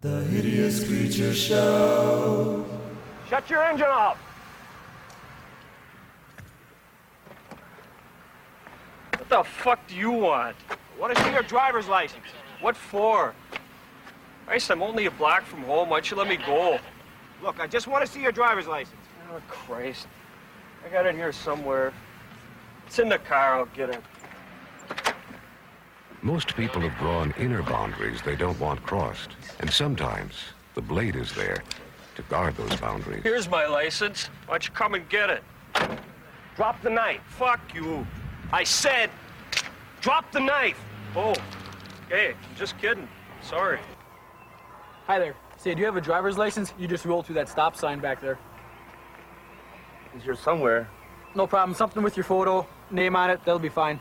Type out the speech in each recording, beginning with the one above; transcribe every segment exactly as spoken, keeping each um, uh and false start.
The Hideous Creature Show. Shut your engine off. What the fuck do you want? I want to see your driver's license. What for? Christ, I'm only a block from home. Why don't you let me go? Look, I just want to see your driver's license. Oh, Christ. I got it here somewhere. It's in the car. I'll get it. Most people have drawn inner boundaries they don't want crossed. And sometimes the blade is there to guard those boundaries. Here's my license. Why don't you come and get it? Drop the knife. Fuck you. I said, drop the knife. Oh, okay. I'm just kidding. Sorry. Hi there. Say, do you have a driver's license? You just rolled through that stop sign back there. It's here somewhere. No problem. Something with your photo, name on it. That'll be fine.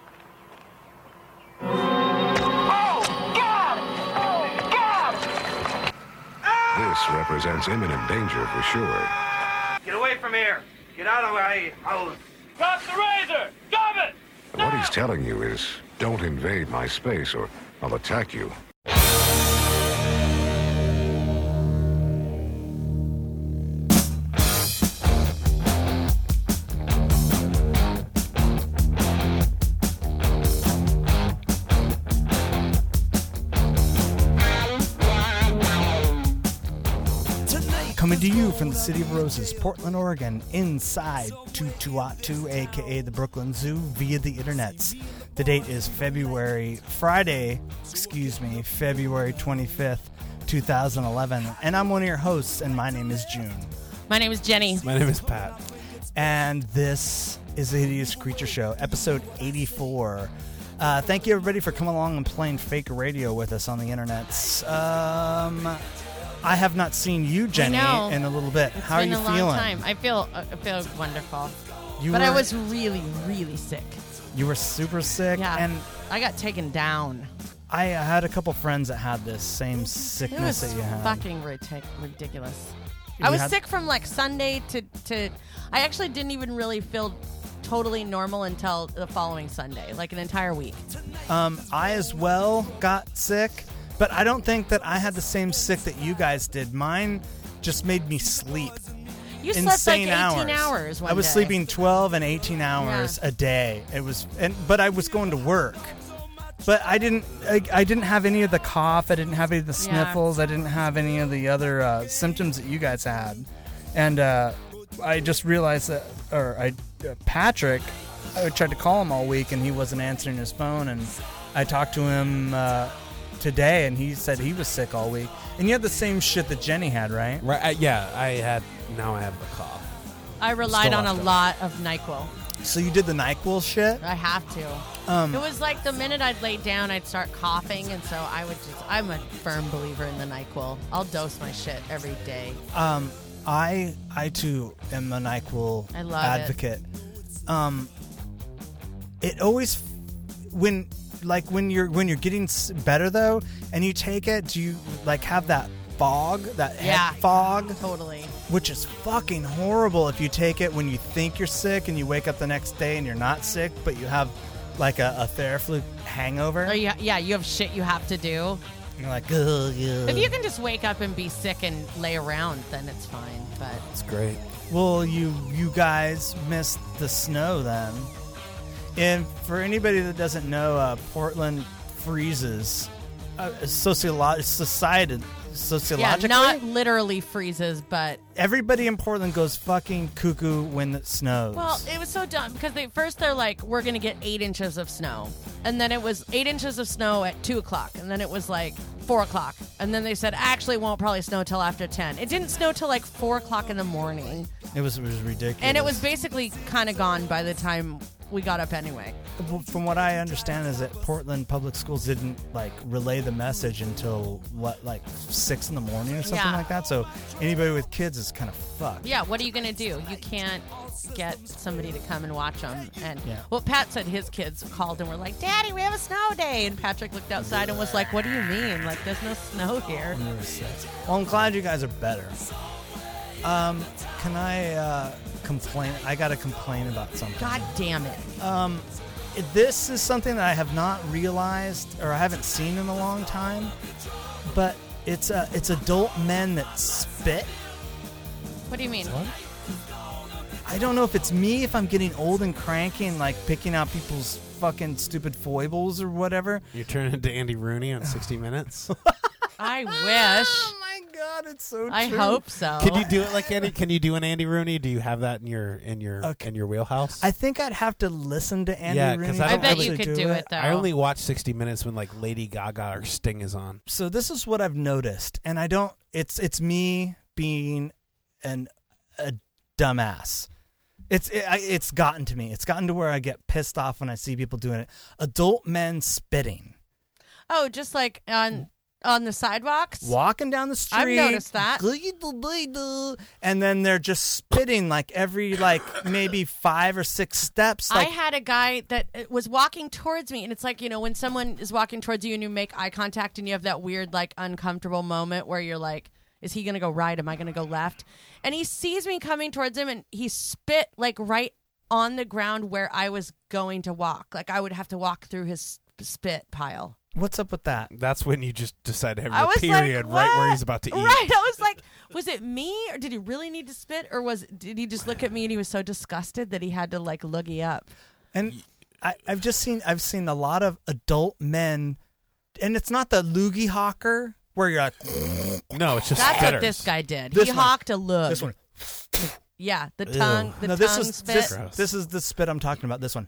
This represents imminent danger for sure. Get away from here. Get out of the way. I'll... Drop the razor. Stop it. And what he's telling you is, don't invade my space or I'll attack you. Coming to you from the City of Roses, Portland, Oregon, inside Tutuatu, a k a the Brooklyn Zoo, via the internets. The date is February, Friday, excuse me, February twenty-fifth, twenty eleven. And I'm one of your hosts, and my name is June. My name is Jenny. My name is Pat. And this is the Hideous Creature Show, episode eighty-four. Uh, thank you, everybody, for coming along and playing fake radio with us on the internets. Um... I have not seen you, Jenny, in a little bit. It's How are you feeling? It's been a feeling? long time. I feel, I feel wonderful. You but were, I was really, really sick. You were super sick, yeah, and I got taken down. I had a couple friends that had this same It sickness was that you had. fucking ridic- ridiculous. You I was had- sick from like Sunday to, to. I actually didn't even really feel totally normal until the following Sunday, like an entire week. Um, I as well got sick. But I don't think that I had the same sick that you guys did. Mine just made me sleep. You Insane slept like eighteen hours. hours one I was day. sleeping twelve and eighteen hours Yeah. a day. It was, and but I was going to work. But I didn't. I, I didn't have any of the cough. I didn't have any of the sniffles. Yeah. I didn't have any of the other uh, symptoms that you guys had. And uh, I just realized that, or I, uh, Patrick, I tried to call him all week and he wasn't answering his phone. And I talked to him uh, today, and he said he was sick all week. And you had the same shit that Jenny had, right? Right. Uh, yeah, I had. Now I have the cough. I relied Still on a have to. lot of NyQuil. So you did the NyQuil shit? I have to. Um, it was like the minute I'd lay down, I'd start coughing, and so I would just. I'm a firm believer in the NyQuil. I'll dose my shit every day. Um, I I too am a NyQuil I love advocate. It. Um, it always when like when you're when you're getting s- better though, and you take it, do you like have that fog, that Yeah. head fog? Totally. Which is fucking horrible if you take it when you think you're sick and you wake up the next day and you're not sick, but you have like a, a Theraflu hangover. Or you, yeah, you have shit you have to do. And you're like, ugh, yeah. If you can just wake up and be sick and lay around, then it's fine. But It's great. Well, you you guys missed the snow then. And for anybody that doesn't know, uh, Portland freezes uh, sociolo- society, sociologically. yeah, not literally freezes, but Everybody in Portland goes fucking cuckoo when it snows. well, it was so dumb because they first they're like, we're gonna get eight inches of snow, and then it was eight inches of snow at two o'clock, and then it was like four o'clock, and then they said actually it won't probably snow till after ten. It didn't snow till like four o'clock in the morning, it was it was ridiculous. and it was basically kind of gone by the time we got up anyway. From what I understand, is that Portland public schools didn't like relay the message until what, like six in the morning or something Yeah. like that. So anybody with kids is kind of fucked. Yeah, what are you gonna do? You can't get somebody to come and watch them. And Yeah. well, Pat said his kids called and were like, "Daddy, we have a snow day," and Patrick looked outside and was like, "What do you mean? Like, there's no snow here." And they were sick. Well, I'm glad you guys are better. Um, can I uh, complain? I got to complain about something. God damn it! Um, this is something that I have not realized or I haven't seen in a long time. But It's uh, it's adult men that spit. What do you mean? I don't know if it's me, if I'm getting old and cranky and like picking out people's fucking stupid foibles or whatever. You're turning into Andy Rooney on sixty minutes. I wish. Oh my god, it's so true. I hope so. Can you do it like Andy? Can you do an Andy Rooney? Do you have that in your in your Okay. in your wheelhouse? I think I'd have to listen to Andy Yeah, Rooney. 'cause to I I don't bet really you could do it, though. I only watch sixty minutes when like Lady Gaga or Sting is on. So this is what I've noticed, and I don't. It's it's me being an a dumbass. It's it, I, it's gotten to me. It's gotten to where I get pissed off when I see people doing it. Adult men spitting, Oh, just like on on the sidewalks? walking down the street. I've noticed that. And then they're just spitting like every like maybe five or six steps. Like, I had a guy that uh, was walking towards me, and it's like, you know, when someone is walking towards you and you make eye contact and you have that weird, like, uncomfortable moment where you're like, is he going to go right? Am I going to go left? And he sees me coming towards him, and he spit, like, right on the ground where I was going to walk. Like, I would have to walk through his spit pile. what's up with that? That's when you just decide to have I your was period like, right where what? he's about to eat. Right. I was like, was it me, or did he really need to spit, or was did he just look at me and he was so disgusted that he had to, like, loogie up? And I, I've just seen I've seen a lot of adult men, and it's not the loogie hawker where you're like, No, it's just That's spitters. what this guy did. This he one. hawked a lug. this one. Yeah, the tongue, the no, tongue this is spit. this, Gross. this is the spit I'm talking about. This one.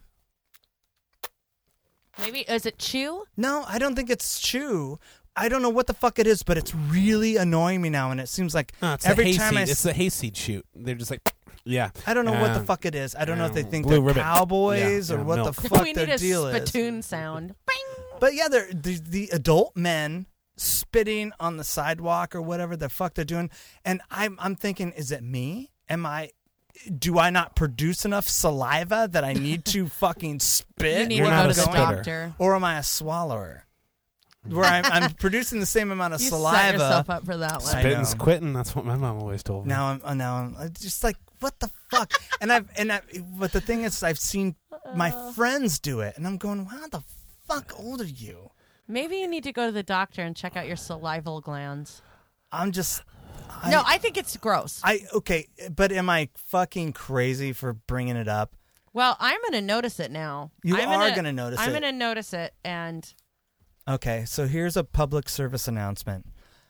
Maybe is it chew? No, I don't think it's chew. I don't know what the fuck it is, but it's really annoying me now, and it seems like No, it's every the time I hayseed. s- It's the hayseed shoot. They're just like, yeah. I don't know what the Um, fuck it is. I don't know if they um, think blue they're ribbon. cowboys Yeah, or yeah, what milk. the fuck we their need a deal is. spittoon sound. Bing! But yeah, they're the, the adult men spitting on the sidewalk or whatever the fuck they're doing, and I'm I'm thinking, is it me? Am I? Do I not produce enough saliva that I need to fucking spit? You need You're to not go a to the spitter. doctor. Or am I a swallower? Where I'm, I'm producing the same amount of You set saliva. yourself up for that one. I Spitting's know. quitting. That's what my mom always told me. Now I'm uh, now I'm uh, just like, what the fuck? and I've and I, but the thing is, I've seen my friends do it, and I'm going, how the fuck old are you? Maybe you need to go to the doctor and check out your salival glands. I'm just. I, no, I think it's gross. I okay, but am I fucking crazy for bringing it up? well, I'm going to notice it now. You I'm are gonna, gonna notice I'm it. going to notice it, and Okay, so here's a public service announcement.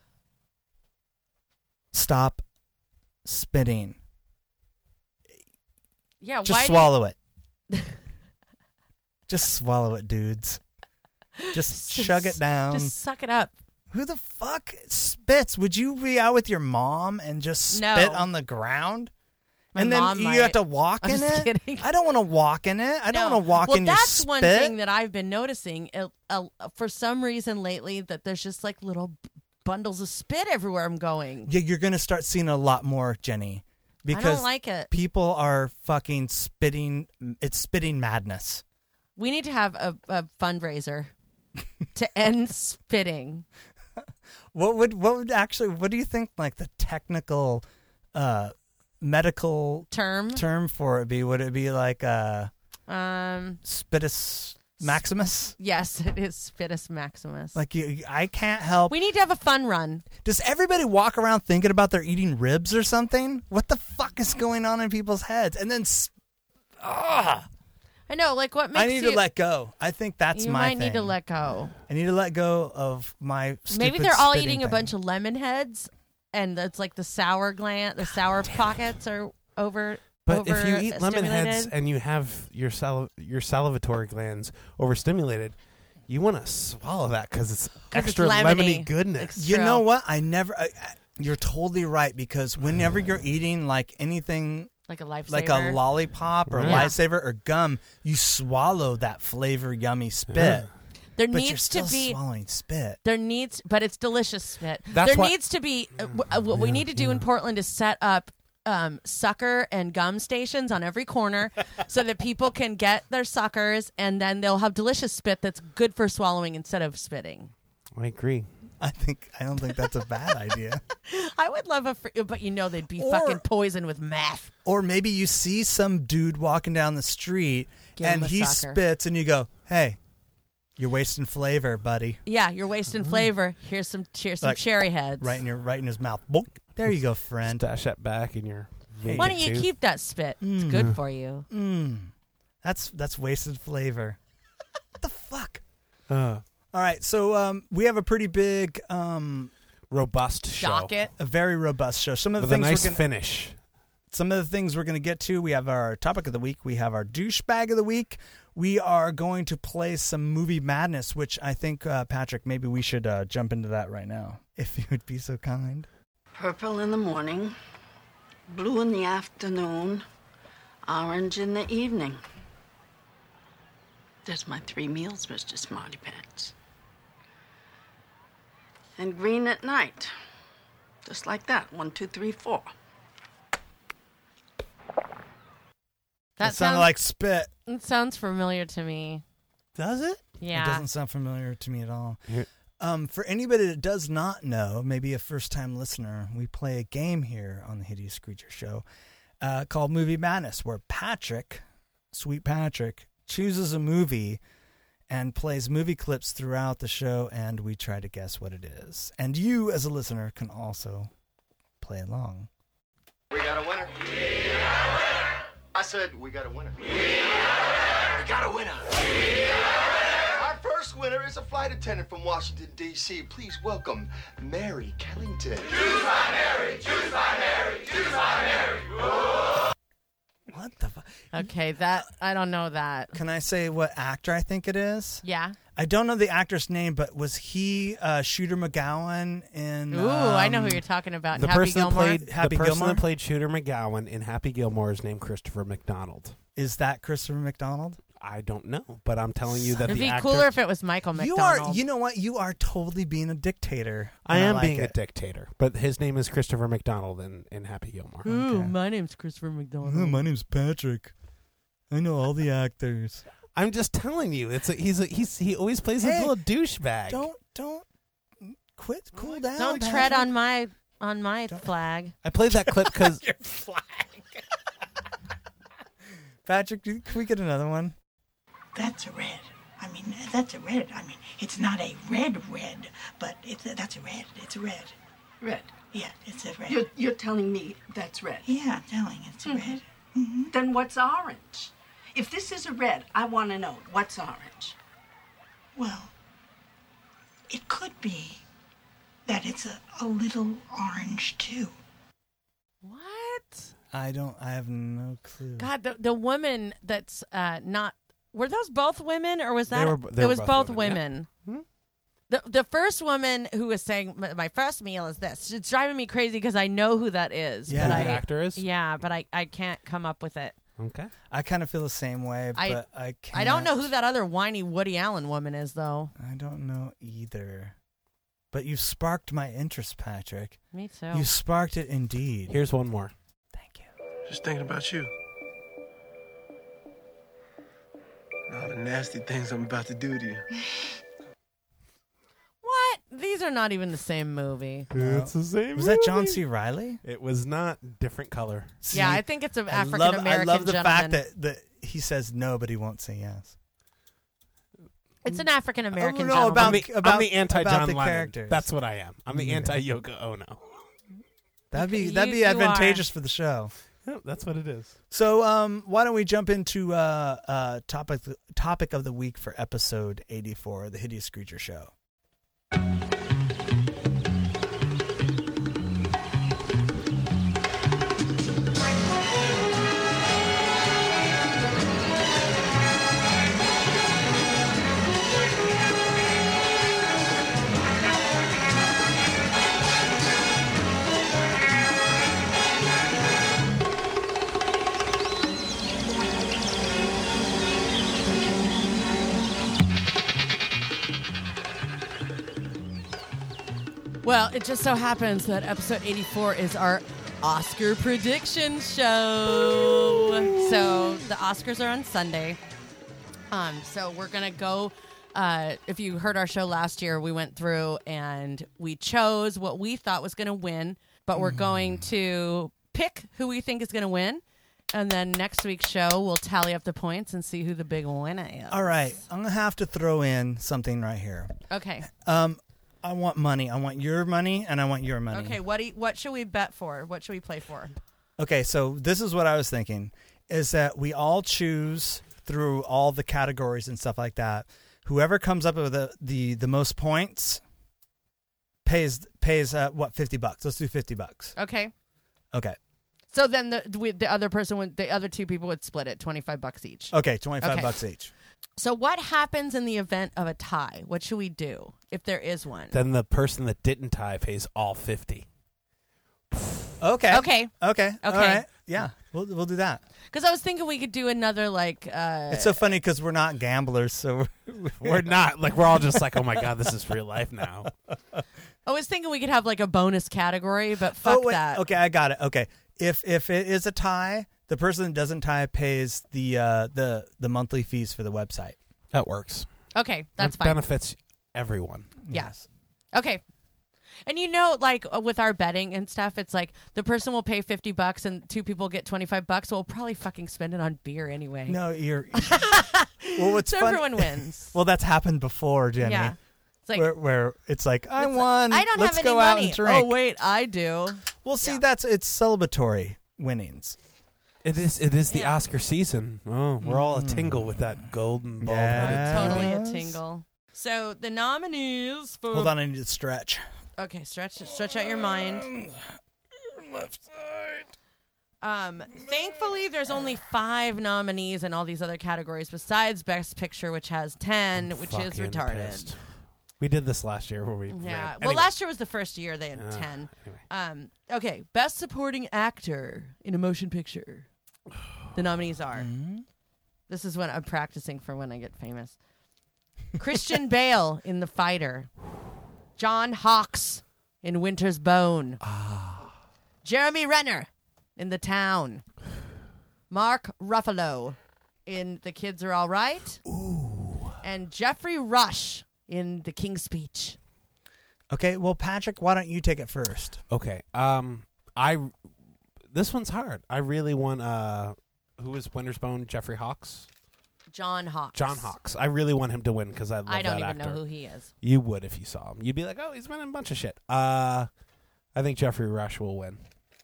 Stop spitting. yeah, Just why? swallow it. Just swallow it, dudes. Just Just- chug it down. Just suck it up. Who the fuck spits? Would you be out with your mom and just No. spit on the ground? My and then mom you might. have to walk I'm in just it? kidding. I don't want to walk in it. I don't No. want to walk well, in your that's spit. one thing that I've been noticing. Uh, uh, for some reason lately, that there's just like little b- bundles of spit everywhere I'm going. Yeah, you're going to start seeing a lot more, Jenny. I Because don't like it. people are fucking spitting. It's spitting madness. We need to have a, a fundraiser to end spitting. What would what would actually what do you think like the technical uh medical Term. term for it be? Would it be like uh Um. spitus maximus? Yes, it is Spitus Maximus. Like you, I can't help. we need to have a fun run. Does everybody walk around thinking about they're eating ribs or something? What the fuck is going on in people's heads? And then s- ah, I know, like what makes I need you, to let go. I think that's you my might thing. need to let go. I need to let go of my stupid Maybe they're all spitting eating a thing. bunch of lemon heads, and it's like the sour gland, the sour pockets are over. But if you over eat lemon heads stimulated. and you have your sal- your salivatory glands overstimulated, you want to swallow that because it's 'Cause it's extra lemony. lemony goodness. It's You true. know what? I never. I, I, you're totally right because whenever you're eating like anything like a lifesaver. like a lollipop or a Yeah. lifesaver or gum, you swallow that flavor yummy spit. Yeah. there But you're needs still to be. swallowing spit. There needs, but it's delicious spit. That's there why- needs to be. Uh, w- uh, what we need to do in Portland is set up um, sucker and gum stations on every corner, so that people can get their suckers, and then they'll have delicious spit that's good for swallowing instead of spitting. I agree. I think I don't think that's a bad idea. I would love a, fr- but you know they'd be Or- fucking poisoned with meth. Or maybe you see some dude walking down the street Give him and a he sucker. spits and you go, "Hey, You're wasting flavor, buddy. Yeah, you're wasting flavor. Here's some here's some Like, cherry heads. Right in your right in his mouth. Boop. There you go, friend. Stash that back in your. Why don't you tooth. keep that spit? It's good for you. Mm. That's that's wasted flavor. What the fuck? Uh, All right, so um, we have a pretty big, um, robust show Docket. a very robust show. Some of the with a things nice we're gonna, finish. some of the things we're going to get to. We have our topic of the week. We have our douchebag of the week. We are going to play some movie madness, which I think uh, Patrick, maybe we should uh, jump into that right now, if you would be so kind. Purple in the morning, blue in the afternoon, orange in the evening. There's my three meals, Mister Smarty Pants. And green at night. Just like that. One, two, three, four. That sounded like spit. It sounds familiar to me. Does it? Yeah. It doesn't sound familiar to me at all. Here- Um, for anybody that does not know, maybe a first-time listener, we play a game here on the Hideous Creature Show uh, called Movie Madness, where Patrick, sweet Patrick, chooses a movie and plays movie clips throughout the show, and we try to guess what it is. And you, as a listener, can also play along. We got a winner. We got a winner. I said we got a winner. We got a winner. Our first winner is a flight attendant from Washington, D C Please welcome Mary Kellington. Choose my Mary, choose my Mary, choose my Mary. Whoa. What the fuck? Okay, that I don't know that. Can I say what actor I think it is? Yeah. I don't know the actor's name, but was he uh, Shooter McGowan in... Ooh, I know who um, you're talking about. The Happy person that Gilmore. played Happy the person Gilmore? that played Shooter McGowan in Happy Gilmore is named Christopher McDonald. Is that Christopher McDonald? I don't know, but I'm telling you that It'd the be actor. cooler if it was Michael You McDonald. are, you know what? You are totally being a dictator. I and am like being it. a dictator, but his name is Christopher McDonald in, in Happy Gilmore. Ooh, Okay. my name's Christopher McDonald. Oh, my name's Patrick. I know all the actors. I'm just telling you, it's a, he's a, he's he always plays Hey, a little douchebag. Don't don't quit. Cool down. Don't Patrick. tread on my on my flag. I played that clip because Your flag. Patrick, do- can we get another one? That's a red. I mean, that's a red. I mean, it's not a red red, but it's a, that's a red. It's a red. Red. Yeah, it's a red. You're, you're telling me that's red. yeah, I'm telling you, it's a red. Mm-hmm. Then what's orange? If this is a red, I want to know what's orange. Well, it could be that it's a, a little orange too. What? I don't. I have no clue. God, the the woman that's uh, not. Were those both women, or was They that? were- they it were was both both women, women. The the first woman who was saying "My- my first meal is this. It's driving me crazy because I know who that is. Yeah. but who I, the actor is. Yeah, but I, I can't come up with it. Okay. I kind of feel the same way, I- but I can't. I don't know who that other whiny Woody Allen woman is, though. I don't know either. But you sparked my interest, Patrick. Me too. You sparked it indeed. Here's one more. Thank you. Just thinking about you. And all the nasty things I'm about to do to you. What? These are not even the same movie. It's the same. Was that John C. Riley? It was not. Different color. See, Yeah, I think it's an I African love, American I love the gentleman. fact that, that he says no, but he won't say yes. It's an African American Oh, no, gentleman. about- I'm the, about- I'm the anti-John about the Lennon. characters. That's what I am. I'm the Yeah. anti-Yoko Ono. That'd be You- that'd be you advantageous for the show. Yeah, that's what it is. So, um, why don't we jump into uh, uh, topic topic of the week for episode eighty-four, the Hideous Creature Show. Well, it just so happens that episode eighty-four is our Oscar prediction show. So the Oscars are on Sunday. Um, so we're going to go. Uh, if you heard our show last year, we went through and we chose what we thought was going to win, but we're going to pick who we think is going to win. And then next week's show, we'll tally up the points and see who the big winner is. All right. I'm going to have to throw in something right here. Okay. Um, I want money. I want your money, and I want your money. Okay, what do you, what should we bet for? What should we play for? Okay, so this is what I was thinking, is that we all choose through all the categories and stuff like that. Whoever comes up with the, the, the most points pays, pays uh, what, fifty bucks. Let's do fifty bucks. Okay. Okay. So then the we, the other person would, the other two people would split it, twenty-five bucks each. Okay, twenty-five Okay. bucks each. So what happens in the event of a tie? What should we do if there is one? Then the person that didn't tie pays all fifty. Okay. Okay. Okay. Okay. All right. Yeah, we'll we'll do that. Because I was thinking we could do another like. Uh, It's so funny because we're not gamblers, so we're, We're not. Like, we're all just like, oh, my God, this is real life now. I was thinking we could have like a bonus category, but fuck oh, wait. that. Okay, I got it. Okay, if if it is a tie, the person that doesn't tie pays the uh, the the monthly fees for the website. That works. Okay, that's it fine. benefits everyone. Yes. Okay. And you know, like uh, with our betting and stuff, it's like the person will pay fifty bucks and two people get twenty-five bucks. So we'll probably fucking spend it on beer anyway. No, you're. Well, what's so fun- everyone wins. Well, that's happened before, Jenny. Yeah. It's like, where, where it's like I it's won. like, I don't Let's have any go out money. and drink. Oh wait, I do. Well, see, that's it's celebratory winnings. It is It is the Yeah. Oscar season. Oh, we're all a tingle with that golden bald-headed. Yeah. Totally a Yes. tingle. So the nominees for Hold on, I need to stretch. Okay, stretch stretch out your mind. Left side. Um, thankfully, there's only five nominees in all these other categories besides Best Picture, which has ten, which is Fucking retarded. pissed. We did this last year where we. Yeah. ran. Well, Anyway. last year was the first year they had Uh, ten. anyway. Um, okay, Best Supporting Actor in a Motion Picture. The nominees are. Mm-hmm. This is what I'm practicing for when I get famous. Christian Bale in The Fighter. John Hawkes in Winter's Bone. Ah. Jeremy Renner in The Town. Mark Ruffalo in The Kids Are All Right. Ooh. And Jeffrey Rush in The King's Speech. Okay, well, Patrick, why don't you take it first? Okay. Um, I. This one's hard. I really want. Uh, who is Winter's Bone? Jeffrey Hawkes. John Hawkes. John Hawkes. I really want him to win because I love I don't that even actor. know who he is. You would if you saw him. You'd be like, oh, he's winning a bunch of shit. Uh, I think Jeffrey Rush will win.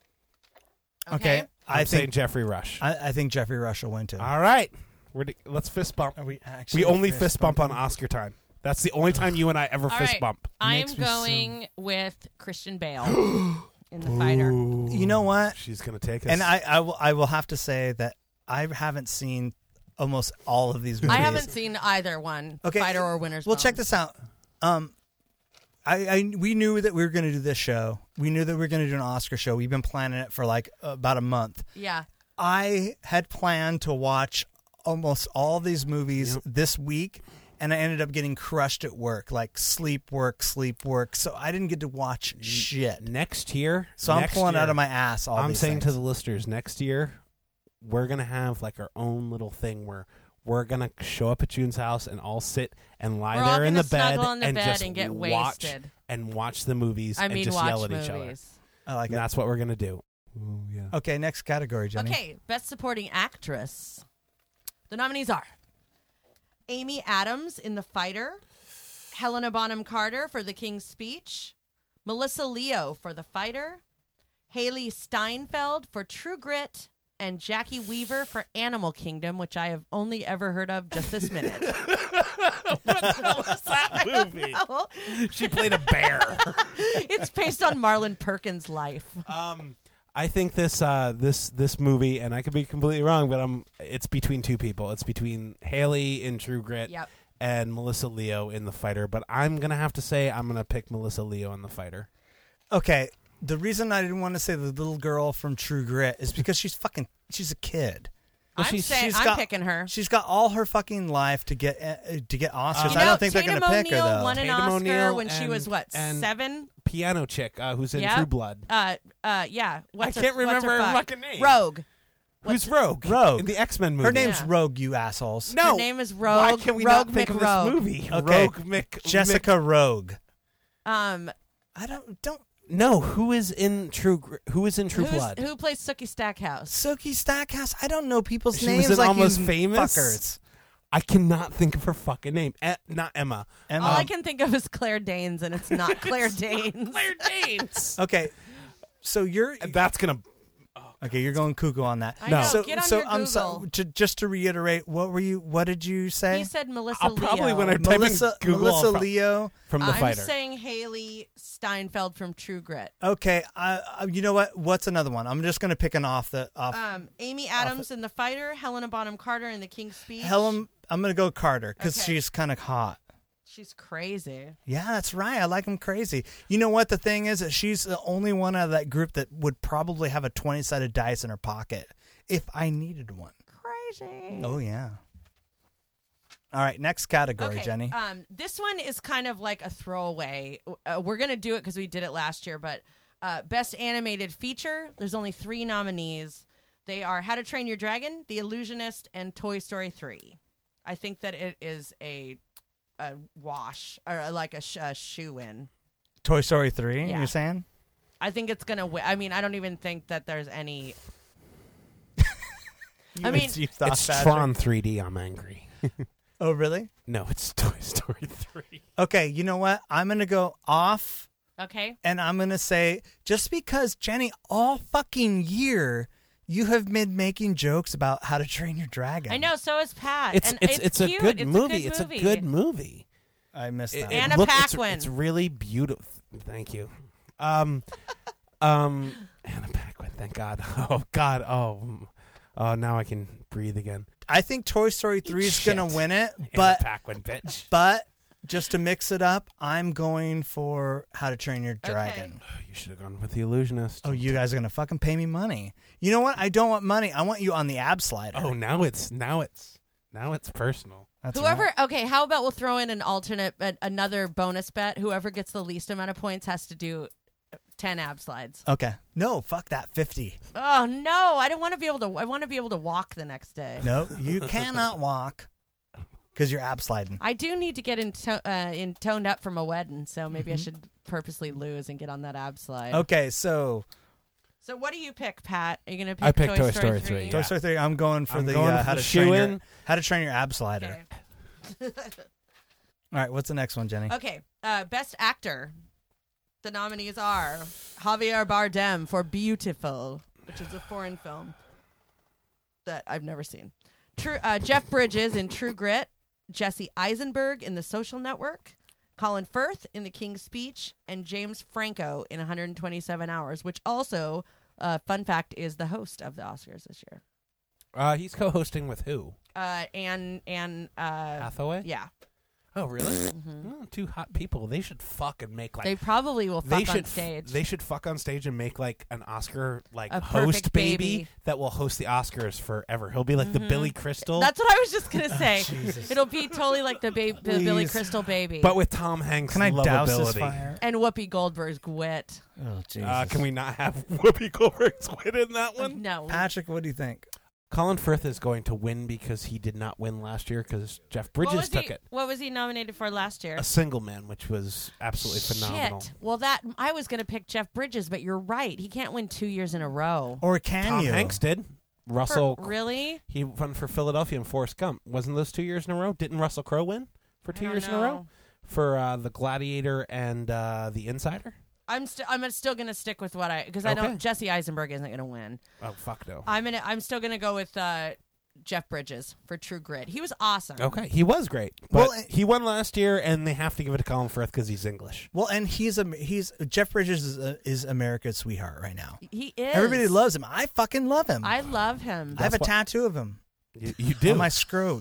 Okay, I'm I saying think Jeffrey Rush. I, I think Jeffrey Rush will win too. All right, We're di- let's fist bump. Are we actually We only fist fist bump on bumping? Oscar time. That's the only time you and I ever All fist right, bump. I'm Makes me so- going with Christian Bale in The Fighter. You know what? She's gonna take us. And I, I will I will have to say that I haven't seen almost all of these movies. I haven't seen either one, Okay, Fighter or Winner's Well, Bone. check this out. Um, I, I we knew that we were going to do this show. We knew that we were going to do an Oscar show. We've been planning it for like about a month. Yeah. I had planned to watch almost all these movies Yep. this week, and I ended up getting crushed at work, like sleep work, sleep work. So I didn't get to watch shit. next year, So I'm next pulling year, out of my ass all I'm these saying things. to the listeners, next year we're gonna have like our own little thing where we're gonna show up at June's house and all sit and lie We're all there in gonna the bed snuggle on the and bed just and get watch wasted. and watch the movies I and mean, just watch yell at movies. each other. I like And it. that's what we're gonna do. Ooh, yeah. Okay, next category, Jenny. Okay, Best Supporting Actress. The nominees are Amy Adams in The Fighter, Helena Bonham Carter for The King's Speech, Melissa Leo for The Fighter, Haley Steinfeld for True Grit, and Jackie Weaver for Animal Kingdom, which I have only ever heard of just this minute. What the hell is that movie? She played a bear. It's based on Marlon Perkins' life. Um, I think this uh, this this movie, and I could be completely wrong, but I'm. It's between two people. It's between Haley in True Grit Yep. and Melissa Leo in The Fighter. But I'm gonna have to say I'm gonna pick Melissa Leo in The Fighter. Okay, the reason I didn't want to say the little girl from True Grit is because she's fucking, she's a kid. I'm she's, saying she's I'm got, picking her. She's got all her fucking life to get uh, to get Oscars. You I know, don't think Tatum they're going to pick her O'Neal though. won an Tatum Oscar O'Neal when she and- was what and- seven? Piano chick uh, who's in Yep. True Blood. Uh, uh, yeah. What's I her, can't what's remember her fuck? fucking name. Rogue. Who's Rogue? Rogue in the X-Men movie. Her name's Yeah. Rogue, you assholes. No. Her name is Why Rogue. can we Rogue not think of McRogue. this movie? Okay. Rogue Mc Jessica Rogue. Um, I don't don't No, who is in True? Gr- Who is in True Who's- Blood? Who plays Sookie Stackhouse? Sookie Stackhouse. I don't know people's She names was in like Almost you Famous. fuckers. I cannot think of her fucking name. E- not Emma. Emma. All I Um, can think of is Claire Danes, and it's not Claire Danes. Claire Danes. Okay, so you're That's gonna. okay. You're going cuckoo on that. I know, So, get on so your I'm so Google. to, just to reiterate, what were you? What did you say? He said Melissa I'll probably Leo. when I type in Melissa, Google Melissa I'll pro- Leo. from the I'm fighter. saying Haley Steinfeld from True Grit. Okay, I, I, you know what? What's another one? I'm just going to pick an off the off. Um, Amy Adams in The Fighter, Helena Bonham Carter in The King's Speech. Helen, I'm going to go Carter because Okay. she's kind of hot. She's crazy. Yeah, that's right. I like him crazy. You know what the thing is? That she's the only one out of that group that would probably have a twenty-sided dice in her pocket if I needed one. Crazy. Oh yeah. All right, next category, Okay, Jenny. Um, this one is kind of like a throwaway. Uh, we're gonna do it because we did it last year, but uh, best animated feature. There's only three nominees. They are How to Train Your Dragon, The Illusionist, and Toy Story three. I think that it is a a wash or like a, sh- a shoe in. Toy Story three. Yeah. You're saying? I think it's gonna win. I mean, I don't even think that there's any. You I mean, you thought It's Patrick? Tron three D. I'm angry. Oh really? No, it's Toy Story three. Okay, you know what? I'm gonna go off. Okay. And I'm going to say, just because, Jenny, all fucking year, you have been making jokes about How to Train Your Dragon. I know. So is Pat. It's and it's it's, it's, cute. a good it's movie. A good It's movie. a good movie. I missed It- that. it Anna look- it's, Paquin. it's really beautiful. Thank you. Um, um, Anna Paquin. Thank God. Oh God. Oh, oh. Now I can breathe again. I think Toy Story three is Shit. going to win it, Anna but Paquin, bitch. but just to mix it up, I'm going for How to Train Your Dragon. You should have gone with The Illusionist. Oh, you guys are going to fucking pay me money. You know what? I don't want money. I want you on the ab slider. Oh, now it's now it's now it's personal. That's Whoever, right. okay, how about we'll throw in an alternate, uh, another bonus bet. Whoever gets the least amount of points has to do ten ab slides. Okay. No, fuck that. fifty. Oh no, I don't want to be able to. I want to be able to walk the next day. No, you cannot walk because you're ab sliding. I do need to get in, to, uh, in toned up from a wedding, so maybe Mm-hmm. I should purposely lose and get on that ab slide. Okay, so So what do you pick, Pat? Are you gonna pick I picked Toy, Toy Story Story three? three. Toy Yeah. Story three. I'm going for I'm the going uh, for how the to train your shoe-in. how to train your ab slider. Okay. All right, what's the next one, Jenny? Okay, uh, best actor. The nominees are Javier Bardem for Beautiful, which is a foreign film that I've never seen. True, uh, Jeff Bridges in True Grit, Jesse Eisenberg in The Social Network, Colin Firth in The King's Speech, and James Franco in one hundred twenty-seven hours, which also, uh, fun fact, is the host of the Oscars this year. Uh, he's co-hosting with who? Uh, and and uh, Hathaway. yeah, Oh, really? Oh, two hot people. They should fuck and make like. they probably will they fuck should on stage. F- they should fuck on stage and make like an Oscar like A host perfect baby, baby. that will host the Oscars forever. He'll be like the Mhm. Billy Crystal, That's what I was just gonna say. Jesus. It'll be totally like the, ba- the Billy Please. Crystal baby, but with Tom Hanks' Can I douse this lovability. fire? and Whoopi Goldberg's wit. Oh, Jesus. Uh, can we not have Whoopi Goldberg's win in that one? No, Patrick, what do you think? Colin Firth is going to win because he did not win last year because Jeff what Bridges was took he, it. What was he nominated for last year? A Single Man, which was absolutely phenomenal. Shit. Well, that I was gonna pick Jeff Bridges, but you're right. He can't win two years in a row. Or can Tom you? Hanks did. Russell, For- really? he won for Philadelphia and Forrest Gump. Wasn't those two years in a row? Didn't Russell Crowe win for two I don't years in a row know. for uh, The Gladiator and uh, The Insider? I'm still. I'm still gonna stick with what I because I Okay. don't. Jesse Eisenberg isn't gonna win. Oh fuck no. I'm gonna. I'm still gonna go with uh, Jeff Bridges for True Grit. He was awesome. Okay, he was great, but Well, uh, he won last year, and they have to give it to Colin Firth because he's English. Well, and he's a he's Jeff Bridges is, a, is America's sweetheart right now. He is. Everybody loves him. I fucking love him. I love him. I have a That's what- tattoo of him You, you do. on my scrot.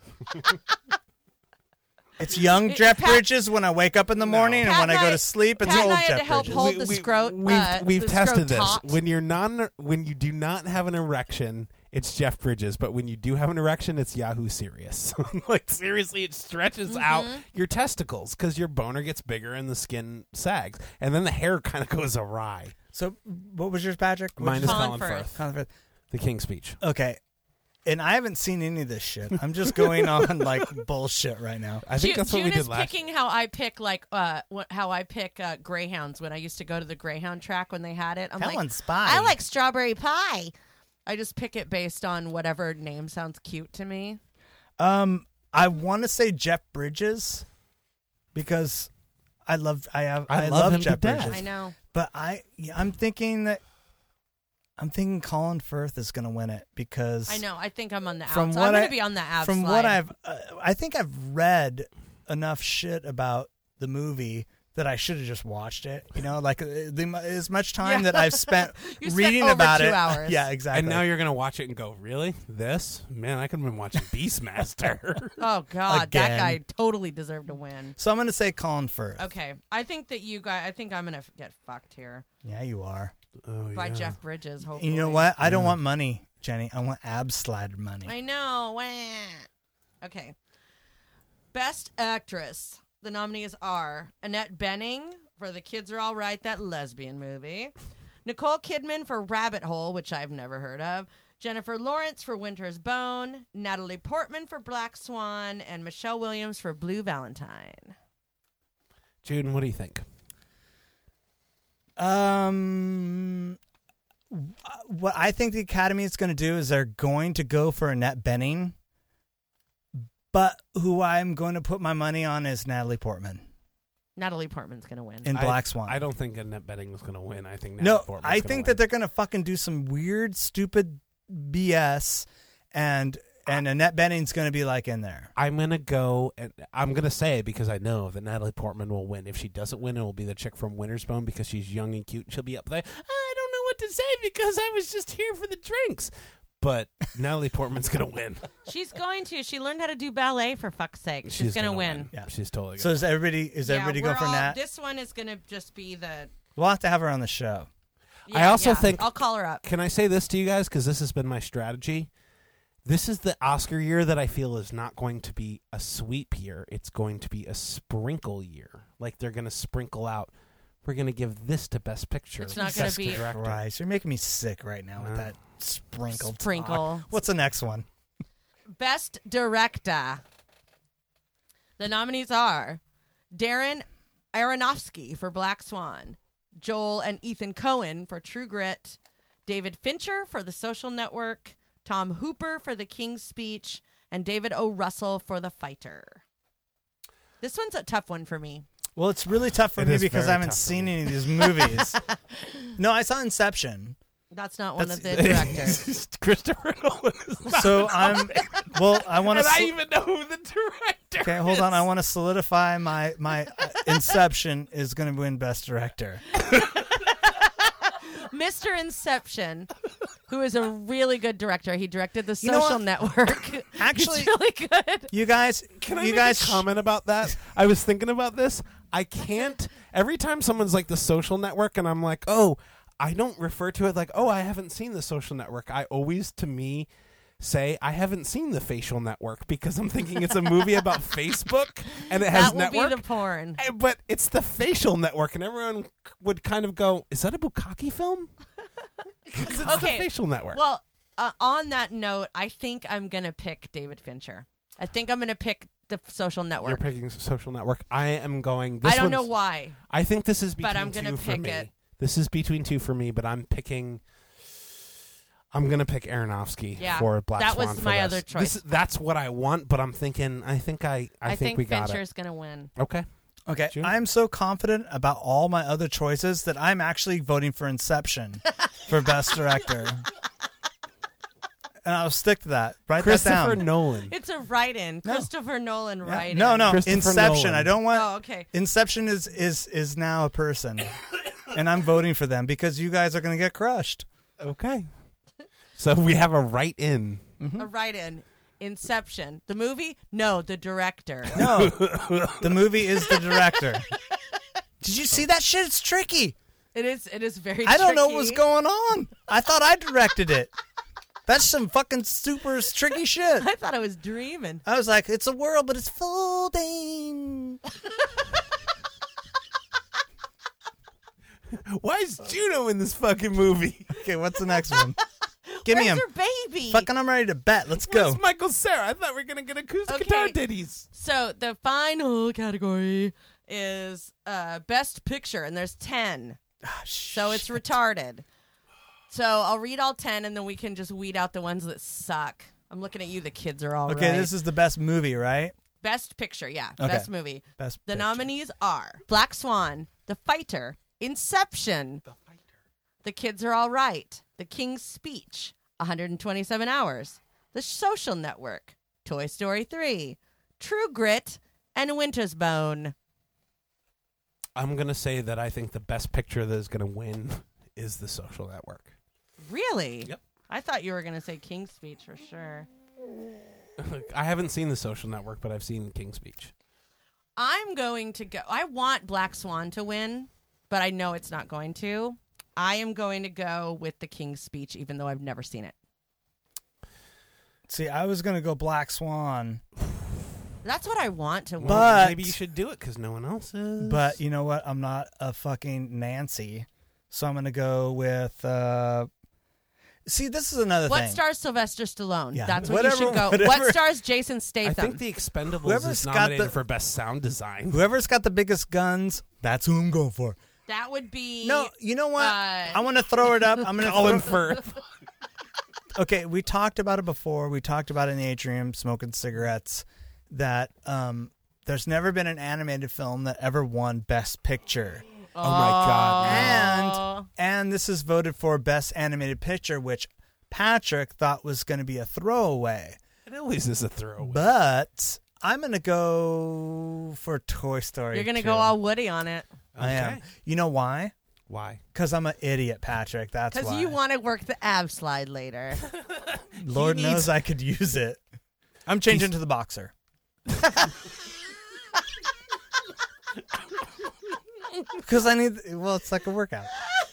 It's young It- Jeff Pat- Bridges when I wake up in the morning, and Pat when I and go I- to sleep, it's Pat and old I had Jeff to help Bridges. hold the scrot. We've, uh, we've the tested scrot this. taut. When you're non, when you do not have an erection, it's Jeff Bridges. But when you do have an erection, it's Yahoo Serious. Like seriously, it stretches out Mm-hmm. your testicles because your boner gets bigger and the skin sags, and then the hair kind of goes awry. So, what was yours, Patrick? What'd Mine you is say? Colin Colin Firth. Firth. Colin Firth. The King's Speech. Okay, and I haven't seen any of this shit. I'm just going on like bullshit right now. I think Ju- that's what June we did is last. picking how I pick like uh wh- how I pick uh, greyhounds when I used to go to the greyhound track when they had it. I'm Helen like, Spy. I like strawberry pie. I just pick it based on whatever name sounds cute to me. Um, I want to say Jeff Bridges because I love I have I I, love love him to Jeff death. Bridges. I know. But I yeah, I'm thinking that I'm thinking Colin Firth is going to win it because I know. I think I'm on the from outs. what I'm going I- to be on the outside. From what I've uh, I think I've read enough shit about the movie that I should have just watched it. You know, like uh, the, as much time Yeah. that I've spent You spent reading over about two it. hours. Yeah, exactly. And now you're gonna watch it and go, really? This? Man, I could have been watching Beastmaster. Oh God, Again. that guy totally deserved to win. So I'm going to say Colin Firth. Okay, I think that you guys. I think I'm gonna f- get fucked here Yeah, you are. oh, by yeah. Jeff Bridges. Hopefully, You know what? I don't Yeah. want money, Jenny. I want ab slider money. I know. Wah. Okay. Best Actress. The nominees are Annette Bening for The Kids Are All Right, that lesbian movie. Nicole Kidman for Rabbit Hole, which I've never heard of. Jennifer Lawrence for Winter's Bone. Natalie Portman for Black Swan. And Michelle Williams for Blue Valentine. June, what do you think? Um, what I think the Academy is going to do is they're going to go for Annette Bening, but who I'm going to put my money on is Natalie Portman Natalie Portman's going to win. in I- Black Swan. I don't think Annette Bening was gonna win. I think no, Natalie Portman's I gonna think win. that they're going to fucking do some weird, stupid B S, and and Annette Bening's going to be like in there. I'm gonna go and I'm gonna say it because I know that Natalie Portman will win. If she doesn't win, it will be the chick from Winter's Bone because she's young and cute. And she'll be up there. I don't know what to say because I was just here for the drinks. But Natalie Portman's gonna win. She's going to. She learned how to do ballet, for fuck's sake. She's, She's going to gonna win. Yeah. She's totally. So Gonna is everybody is Yeah, everybody we're going for all- Nat? This one is going to just be the. We'll have to have her on the show. I Yeah, also yeah. think- I'll call her up. Can I say this to you guys? Because this has been my strategy. This is the Oscar year that I feel is not going to be a sweep year. It's going to be a sprinkle year. Like they're going to sprinkle out. We're going to give this to Best Picture. It's not gonna Best be- Director. Christ, you're making me sick right now with No. that sprinkle. talk. Sprinkle. What's the next one? Best Director. The nominees are Darren Aronofsky for Black Swan, Joel and Ethan Coen for True Grit, David Fincher for The Social Network, Tom Hooper for The King's Speech, and David O. Russell for The Fighter. This one's a tough one for me. Well, it's really tough for It me is because very I haven't tough for seen me. any of these movies. No, I saw Inception. That's not one That's- of the directors. Christopher Nolan is not So on I'm there. well. I want And to. I even know who the director Okay, hold on. is. I want to solidify my my uh, Inception is going to win Best Director. Mister Inception, who is a really good director. He directed The You know Social what? Network. Actually- He's really good. You guys, Can I you make guys a comment about that? I was thinking about this. I can't. Every time someone's like The Social Network, and I'm like, oh, I don't refer to it like, oh, I haven't seen The Social Network. I always, to me, say I haven't seen The Facial Network because I'm thinking it's a movie about Facebook and it has That will network. be the porn. Eh, But it's The Facial Network, and everyone would kind of go, is that a Bukkake film? 'Cause it's Okay, The Facial Network. Well, uh, on that note, I think I'm going to pick David Fincher. I think I'm going to pick The Social Network. You're picking Social Network. I am going. This I don't know one's- why. I think this is between But I'm gonna two for pick me. it. This is between two for me, but I'm picking. I'm gonna pick Aronofsky Yeah, for Black that Swan. was for my this. other choice. This, that's what I want, but I'm thinking. I think I. I, I, think, we got Fincher's it. going to win. Okay. Okay, June? I'm so confident about all my other choices that I'm actually voting for Inception for Best Director. And I'll stick to that. Write Christopher that down. Nolan. It's a write-in. No. Christopher Nolan Yeah. write-in. No, no, Christopher Inception. Nolan. I don't want. Oh, okay. Inception is is is now a person, and I'm voting for them because you guys are going to get crushed. Okay. So we have a right in. A write-in. Inception. The movie? No, the director. No, the movie is the director. Did you see that shit? It's tricky. It is It is very I don't know what tricky. was going on. I thought I directed it. That's some fucking super tricky shit. I thought I was dreaming. I was like, it's a world, but it's folding. Why is Juno in this fucking movie? Okay, what's the next one? Give me Where's him. her maybe. Fucking, I'm ready to bet. Let's go. Where's Michael Cera? I thought we were gonna get acoustic Okay. guitar ditties. So the final category is uh, Best Picture, and there's ten. Ah, So it's retarded. So I'll read all ten, and then we can just weed out the ones that suck. I'm looking at you. The kids are all Okay, right. this is the best movie, right? Best Picture, yeah. Okay. Best movie. Best The picture. nominees are Black Swan, The Fighter, Inception, The Fighter, The Kids Are All Right, The King's Speech, one hundred twenty-seven hours, The Social Network, Toy Story three, True Grit, and Winter's Bone. I'm gonna say that I think the best picture that is gonna win is The Social Network. Really? Yep. I thought you were going to say King's Speech for sure. I haven't seen The Social Network, but I've seen King's Speech. I'm going to go. I want Black Swan to win, but I know it's not going to. I am going to go with The King's Speech, even though I've never seen it. See, I was going to go Black Swan. That's what I want to win. But maybe you should do it because no one else is. But you know what? I'm not a fucking Nancy, so I'm going to go with. Uh, see, this is another What thing. stars Sylvester Stallone? Yeah. That's what Whatever- you should go. whatever- What stars Jason Statham? I think The Expendables Whoever's is got nominated the- for best sound design. Whoever's got the biggest guns, that's who I'm going for. That would be. No, you know what? uh, I want to throw it up. I'm going to Colin throw Firth. Okay, we talked about it before. We talked about it in the atrium, smoking cigarettes, that um, there's never been an animated film that ever won Best Picture. Oh, my God. And and this is voted for Best Animated Picture, which Patrick thought was going to be a throwaway. It always is a throwaway. But I'm going to go for Toy Story You're going to two. go all Woody on it. I am. Okay. You know why? Why? Because I'm an idiot, Patrick. That's Because why. you want to work the ab slide later. Lord He knows needs- I could use it. I'm changing to the boxer. Because I need. Well, it's like a workout.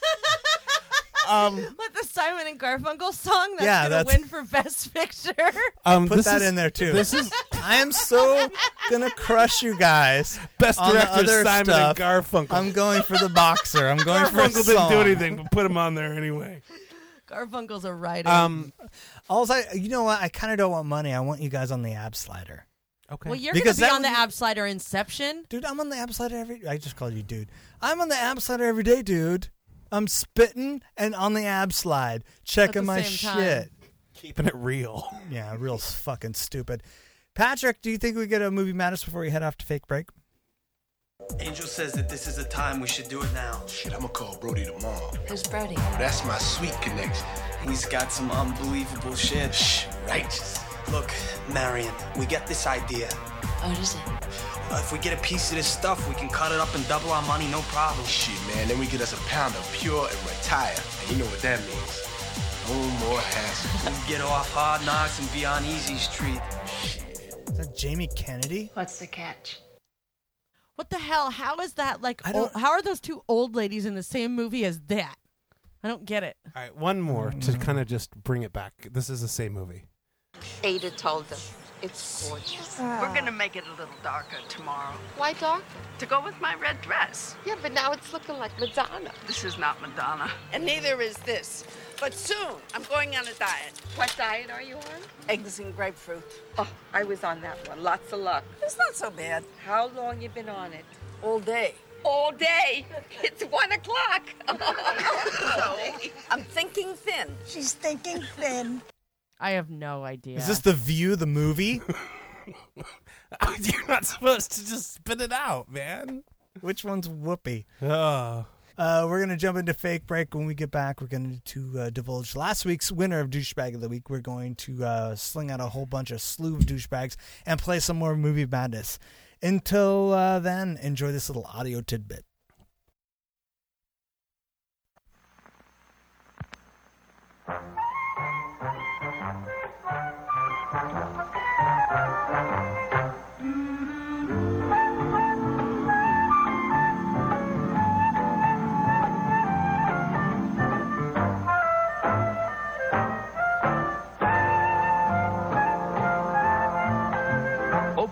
Um, What, the Simon and Garfunkel song that's Yeah, going to that's- win for Best Picture? Um, put this that is- in there too. This is I am so gonna crush you guys. best on the director other Simon stuff. and Garfunkel. I'm going for the boxer. I'm going for a Garfunkel song. didn't do anything, but put him on there anyway. Garfunkel's a writer. Um, All I, you know what? I kind of don't want money. I want you guys on the ab slider. okay. well, you're going to because be that on the would- ab slider Inception. Dude, I'm on the ab slider every. I just called you dude. I'm on the ab slider every day, dude. I'm spitting and on the ab slide, checking the my same time. shit. Keeping it real. Yeah, real fucking stupid. Patrick, do you think we get a movie matters before we head off to fake break? Angel says that this is the time we should do it now. Shit, I'm gonna call Brody tomorrow. Who's Brody? That's my sweet connection. He's got some unbelievable shit. Shh, righteous. Look, Marion, we get this idea. What is it? Uh, if we get a piece of this stuff, we can cut it up and double our money, no problem. Shit, man, then we get us a pound of pure and retire. And you know what that means. No more hassle. We get off Hard Knocks and be on Easy Street. Is that Jamie Kennedy? What's the catch? What the hell? How is that like? I Old, don't- how are those two old ladies in the same movie as that? I don't get it. All right, one more to kind of just bring it back. This is the same movie. Ada told them. It's gorgeous. We're gonna make it a little darker tomorrow. Why darker? To go with my red dress. Yeah, but now it's looking like Madonna. This is not Madonna. And neither is this. But soon, I'm going on a diet. What diet are you on? Eggs and grapefruit. Oh, I was on that one. Lots of luck. It's not so bad. How long you been on it? All day. All day. It's one o'clock. So, I'm thinking thin. She's thinking thin. I have no idea. Is this The View, the movie? You're not supposed to just spit it out, man. Which one's Whoopi? Oh. Uh, we're going to jump into fake break. When we get back, we're going to uh, divulge last week's winner of Douchebag of the Week. We're going to uh, sling out a whole bunch of slew of douchebags and play some more movie madness. Until uh, then, enjoy this little audio tidbit.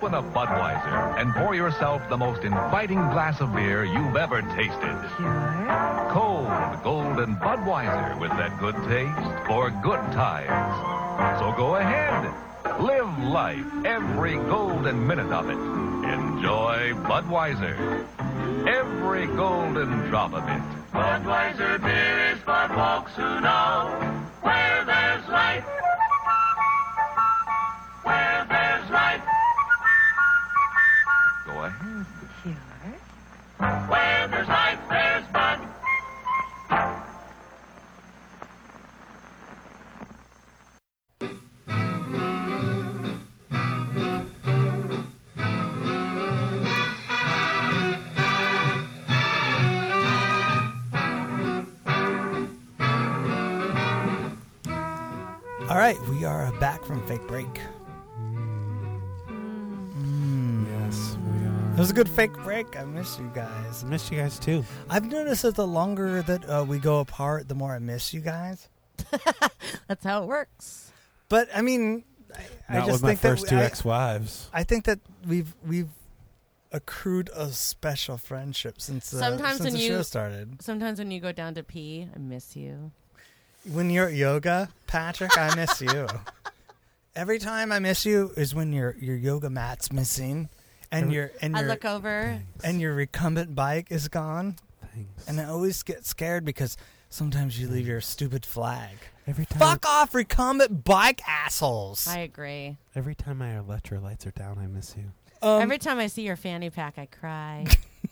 Open a Budweiser and pour yourself the most inviting glass of beer you've ever tasted. Sure. Cold, golden Budweiser with that good taste for good times. So go ahead. Live life every golden minute of it. Enjoy Budweiser. Every golden drop of it. Budweiser beer is for folks who know where there's life. Where there's life. Go ahead. Sure. Where there's life, there's Bud. All right, we are back from fake break. Mm. Yes, we are. It was a good fake break. I miss you guys. I miss you guys too. I've noticed that the longer that uh, we go apart, the more I miss you guys. That's how it works. But I mean, I, Not I just with my think first that two I, ex-wives. I think that we've we've accrued a special friendship since uh, Sometimes since when the you show started. Sometimes when you go down to pee, I miss you. When you're at yoga, Patrick, I miss you. Every time I miss you is when your your yoga mat's missing, and your and I your look over. and your recumbent bike is gone. Thanks. And I always get scared because sometimes you leave your stupid flag. Every time Fuck off, recumbent bike assholes. I agree. Every time my electrolytes are down, I miss you. Um, Every time I see your fanny pack, I cry.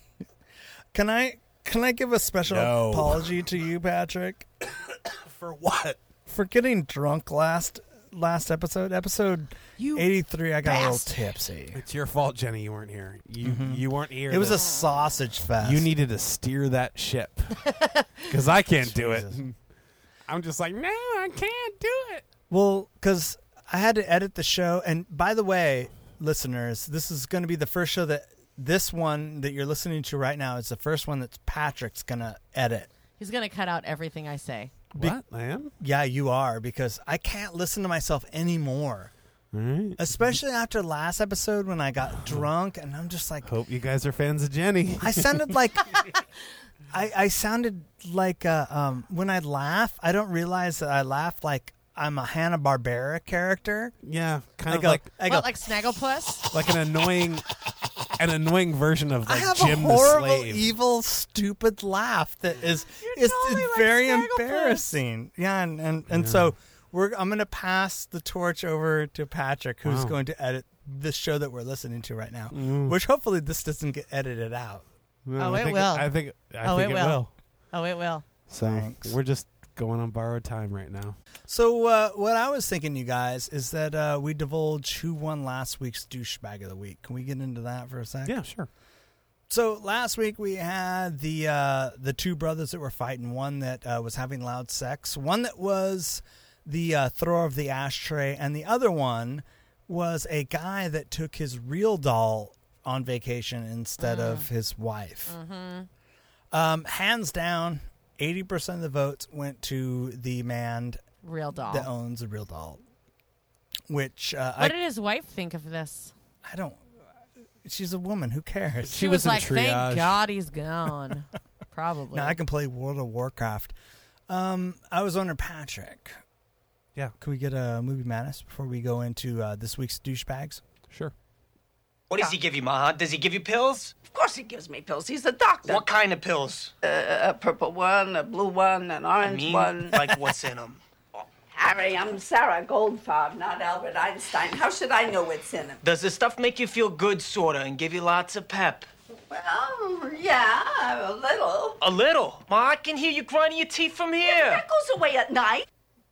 Can I can I give a special No. apology to you, Patrick? For what? For getting drunk last last episode, episode You eighty-three. I got a little bastard. tipsy. It's your fault, Jenny. You weren't here. You Mhm. you weren't here. It was to- a sausage fest. You needed to steer that ship because I can't do it. Jesus. I'm just like, no, I can't do it. Well, because I had to edit the show. And by the way, listeners, this is going to be the first show that this one that you're listening to right now is the first one that Patrick's going to edit. He's gonna cut out everything I say. Be- What? I am? Yeah, you are, because I can't listen to myself anymore. All right. Especially after last episode when I got drunk and I'm just like, Hope you guys are fans of Jenny. I sounded like I, I sounded like uh, um, when I laugh, I don't realize that I laugh like I'm a Hanna-Barbera character. Yeah, kind I of go, like I go, What, like Snagglepuss? like an annoying, an annoying version of I like have Jim a the horrible, Slave. evil, stupid laugh that is is totally like very Snagglepuss. embarrassing. Yeah, and and, and Yeah. so we're I'm going to pass the torch over to Patrick, who's Wow. going to edit this show that we're listening to right now, Mm. which hopefully this doesn't get edited out. No, Oh, I it think will. I think. I Oh, think it it will. will. Oh, it will. So Thanks. we're just going on borrowed time right now. So uh, what I was thinking, you guys, is that uh, we divulge who won last week's douchebag of the week. Can we get into that for a sec? Yeah, sure. So last week we had the uh, the two brothers that were fighting. One that uh, was having loud sex. One that was the uh, thrower of the ashtray, and the other one was a guy that took his real doll on vacation instead of his wife. Mm-hmm. Um, hands down, eighty percent of the votes went to the man Real doll. that owns a real doll. Which uh, What I, did his wife think of this? I don't. She's a woman. Who cares? She, She was, was in like, "Thank triage. God he's gone." Probably. Now I can play World of Warcraft. Um, I was under Patrick. Yeah. Can we get a movie madness before we go into uh, this week's douchebags? Sure. What does he give you, Ma? Does he give you pills? Of course he gives me pills. He's a doctor. What kind of pills? Uh, a purple one, a blue one, an I orange mean, one. like what's in them? Harry, I'm Sarah Goldfarb, not Albert Einstein. How should I know what's in them? Does the stuff make you feel good, sorta, and give you lots of pep? Well, yeah, a little. A little. Ma, I can hear you grinding your teeth from here. That goes away at night.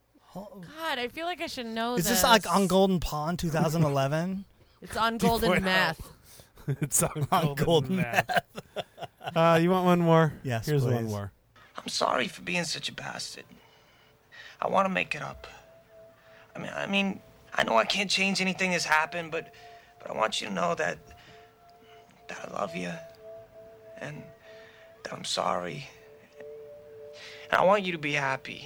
God, I feel like I should know Is this. this like on Golden Pond twenty eleven? It's on Golden point Meth. It's on, On golden, golden meth. uh, you want one more? Yes, Here's please. one more. I'm sorry for being such a bastard. I want to make it up. I mean, I mean, I know I can't change anything that's happened, but, but I want you to know that, that I love you, and that I'm sorry, and I want you to be happy.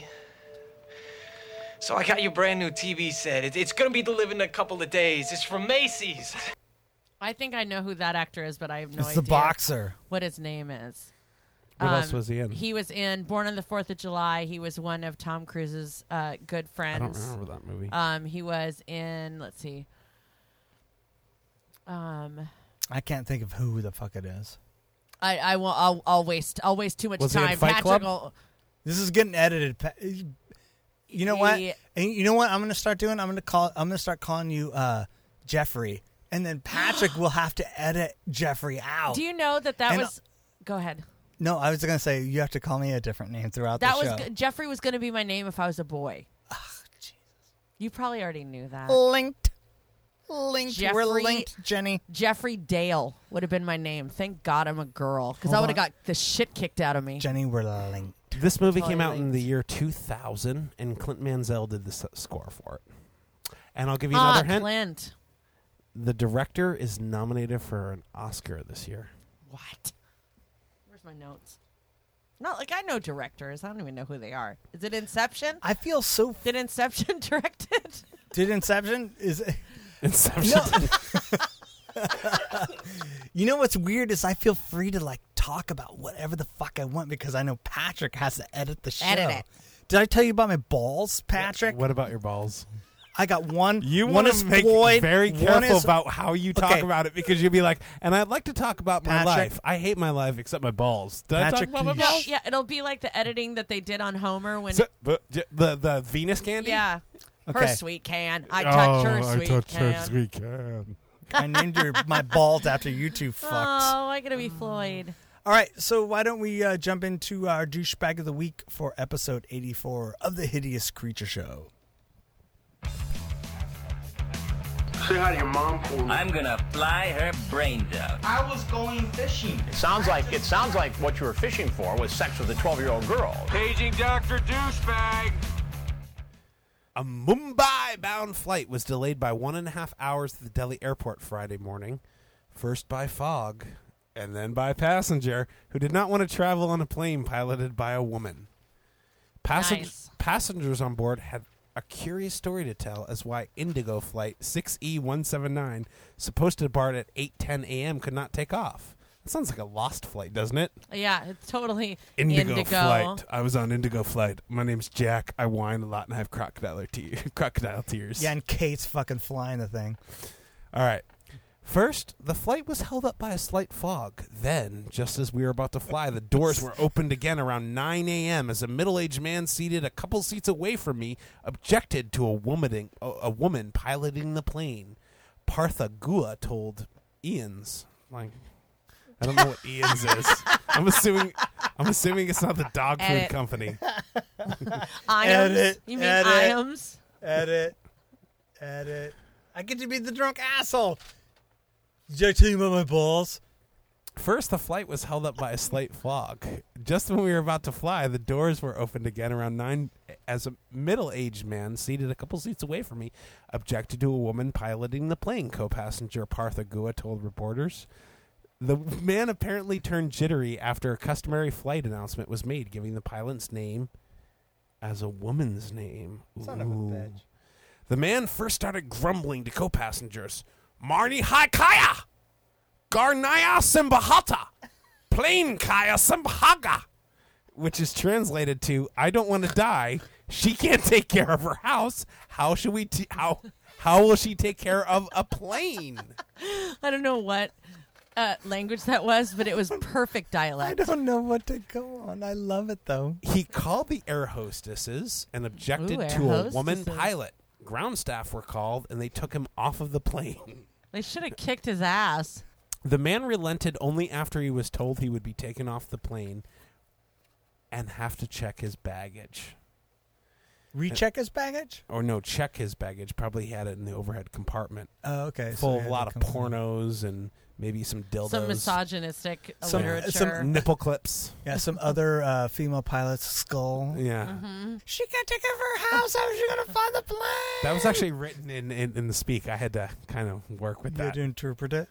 So I got your brand new T V set. It, it's gonna be delivered in a couple of days. It's from Macy's. I think I know who that actor is, but I have no It's idea. the boxer. What his name is. What else was he in? He was in Born on the Fourth of July. He was one of Tom Cruise's uh, good friends. I don't remember that movie. Um, he was in. Let's see. Um, I can't think of who the fuck it is. I I will. I'll, I'll waste. I'll waste too much Was he in time. Fight Patrick Club? will- This is getting edited. Pa- You know what? Yeah. And you know what I'm going to start doing? I'm going to call. I'm going to start calling you uh, Jeffrey, and then Patrick will have to edit Jeffrey out. Do you know that that And- was? Go ahead. No, I was going to say you have to call me a different name throughout That the was show. g- Jeffrey was going to be my name if I was a boy. Oh, Jesus. You probably already knew that. Linked. Linked. Jeffrey, We're linked, Jenny. Jeffrey Dale would have been my name. Thank God I'm a girl, because I Hold would have on. got the shit kicked out of me. Jenny, we're linked. This movie Totally came out in linked. the year two thousand, and Clint Mansell did the s- score for it. And I'll give you Ah, another hint. Clint. The director is nominated for an Oscar this year. What? Where's my notes? Not like I know directors. I don't even know who they are. Is it Inception? I feel so. Did Inception direct it? Did Inception is Inception. No. You know what's weird is I feel free to like talk about whatever the fuck I want because I know Patrick has to edit the show. Edit it. Did I tell you about my balls, Patrick? What about your balls? I got one. You one want is to make Floyd, very one careful is- about how you talk Okay. about it because you'll be like, and I'd like to talk about my Patrick- life. I hate my life except my balls. Did Patrick, I talk about my can you balls? sh- Yeah, it'll be like the editing that they did on Homer when. So- but j- the the Venus candy. yeah, her Okay. sweet can. I touched her sweet can. sweet can. I named your, my balls after you two fucks. Oh, I gotta be Floyd. All right, so why don't we uh, jump into our douchebag of the week for episode eighty-four of the Hideous Creature Show? Say hi to your mom for me. I'm gonna fly her brains out. I was going fishing. It sounds like it sounds like what you were fishing for was sex with a twelve-year-old girl. Paging Doctor Douchebag. A Mumbai-bound flight was delayed by one and a half hours at the Delhi airport Friday morning, first by fog and then by a passenger who did not want to travel on a plane piloted by a woman. Passen- Nice. Passengers on board had a curious story to tell as why Indigo flight six E one seventy-nine, supposed to depart at eight ten a.m., could not take off. That sounds like a lost flight, doesn't it? Yeah, it's totally Indigo, indigo. flight. I was on Indigo flight. My name's Jack. I whine a lot and I have crocodile, te- crocodile tears. Yeah, and Kate's fucking flying the thing. All right. First, the flight was held up by a slight fog. Then, just as we were about to fly, the doors were opened again around nine a.m. as a middle-aged man seated a couple seats away from me objected to a woman, a, a woman piloting the plane. Partha Gua told Ian's. Like, I don't know what Ian's is. I'm assuming. I'm assuming it's not the dog food Edit. company. Iams? Edit. You mean edit, Iams? Edit. Edit. I get to be the drunk asshole. Did I tell you about my balls? First, the flight was held up by a slight fog. Just when we were about to fly, the doors were opened again around nine as a middle-aged man seated a couple seats away from me objected to a woman piloting the plane, co-passenger Partha Gua told reporters. The man apparently turned jittery after a customary flight announcement was made, giving the pilot's name as a woman's name. Son of a Ooh. bitch. The man first started grumbling to co-passengers. Marni Hai Kaya! Garnaya Simbahata! Plain Kaya Simbahaga! Which is translated to, I don't want to die. She can't take care of her house. How should we, t- how, how will she take care of a plane? I don't know what uh, language that was, but it was perfect I dialect. don't know what to go on. I love it, though. He called the air hostesses and objected Ooh, air to a woman hostesses. pilot. Ground staff were called, and they took him off of the plane. They should have kicked his ass. The man relented only after he was told he would be taken off the plane and have to check his baggage. Recheck his baggage? Or no, check his baggage. Probably had it in the overhead compartment. Oh, okay. so Full he of a had lot to of come- pornos and maybe some dildos. Some misogynistic Some- literature. some nipple clips. Yeah, some other uh, female pilot's skull. Yeah. Mm-hmm. She can't take care of her house. How is she going to find the plane? That was actually written in, in, in the speak. I had to kind of work with You had that. to interpret it.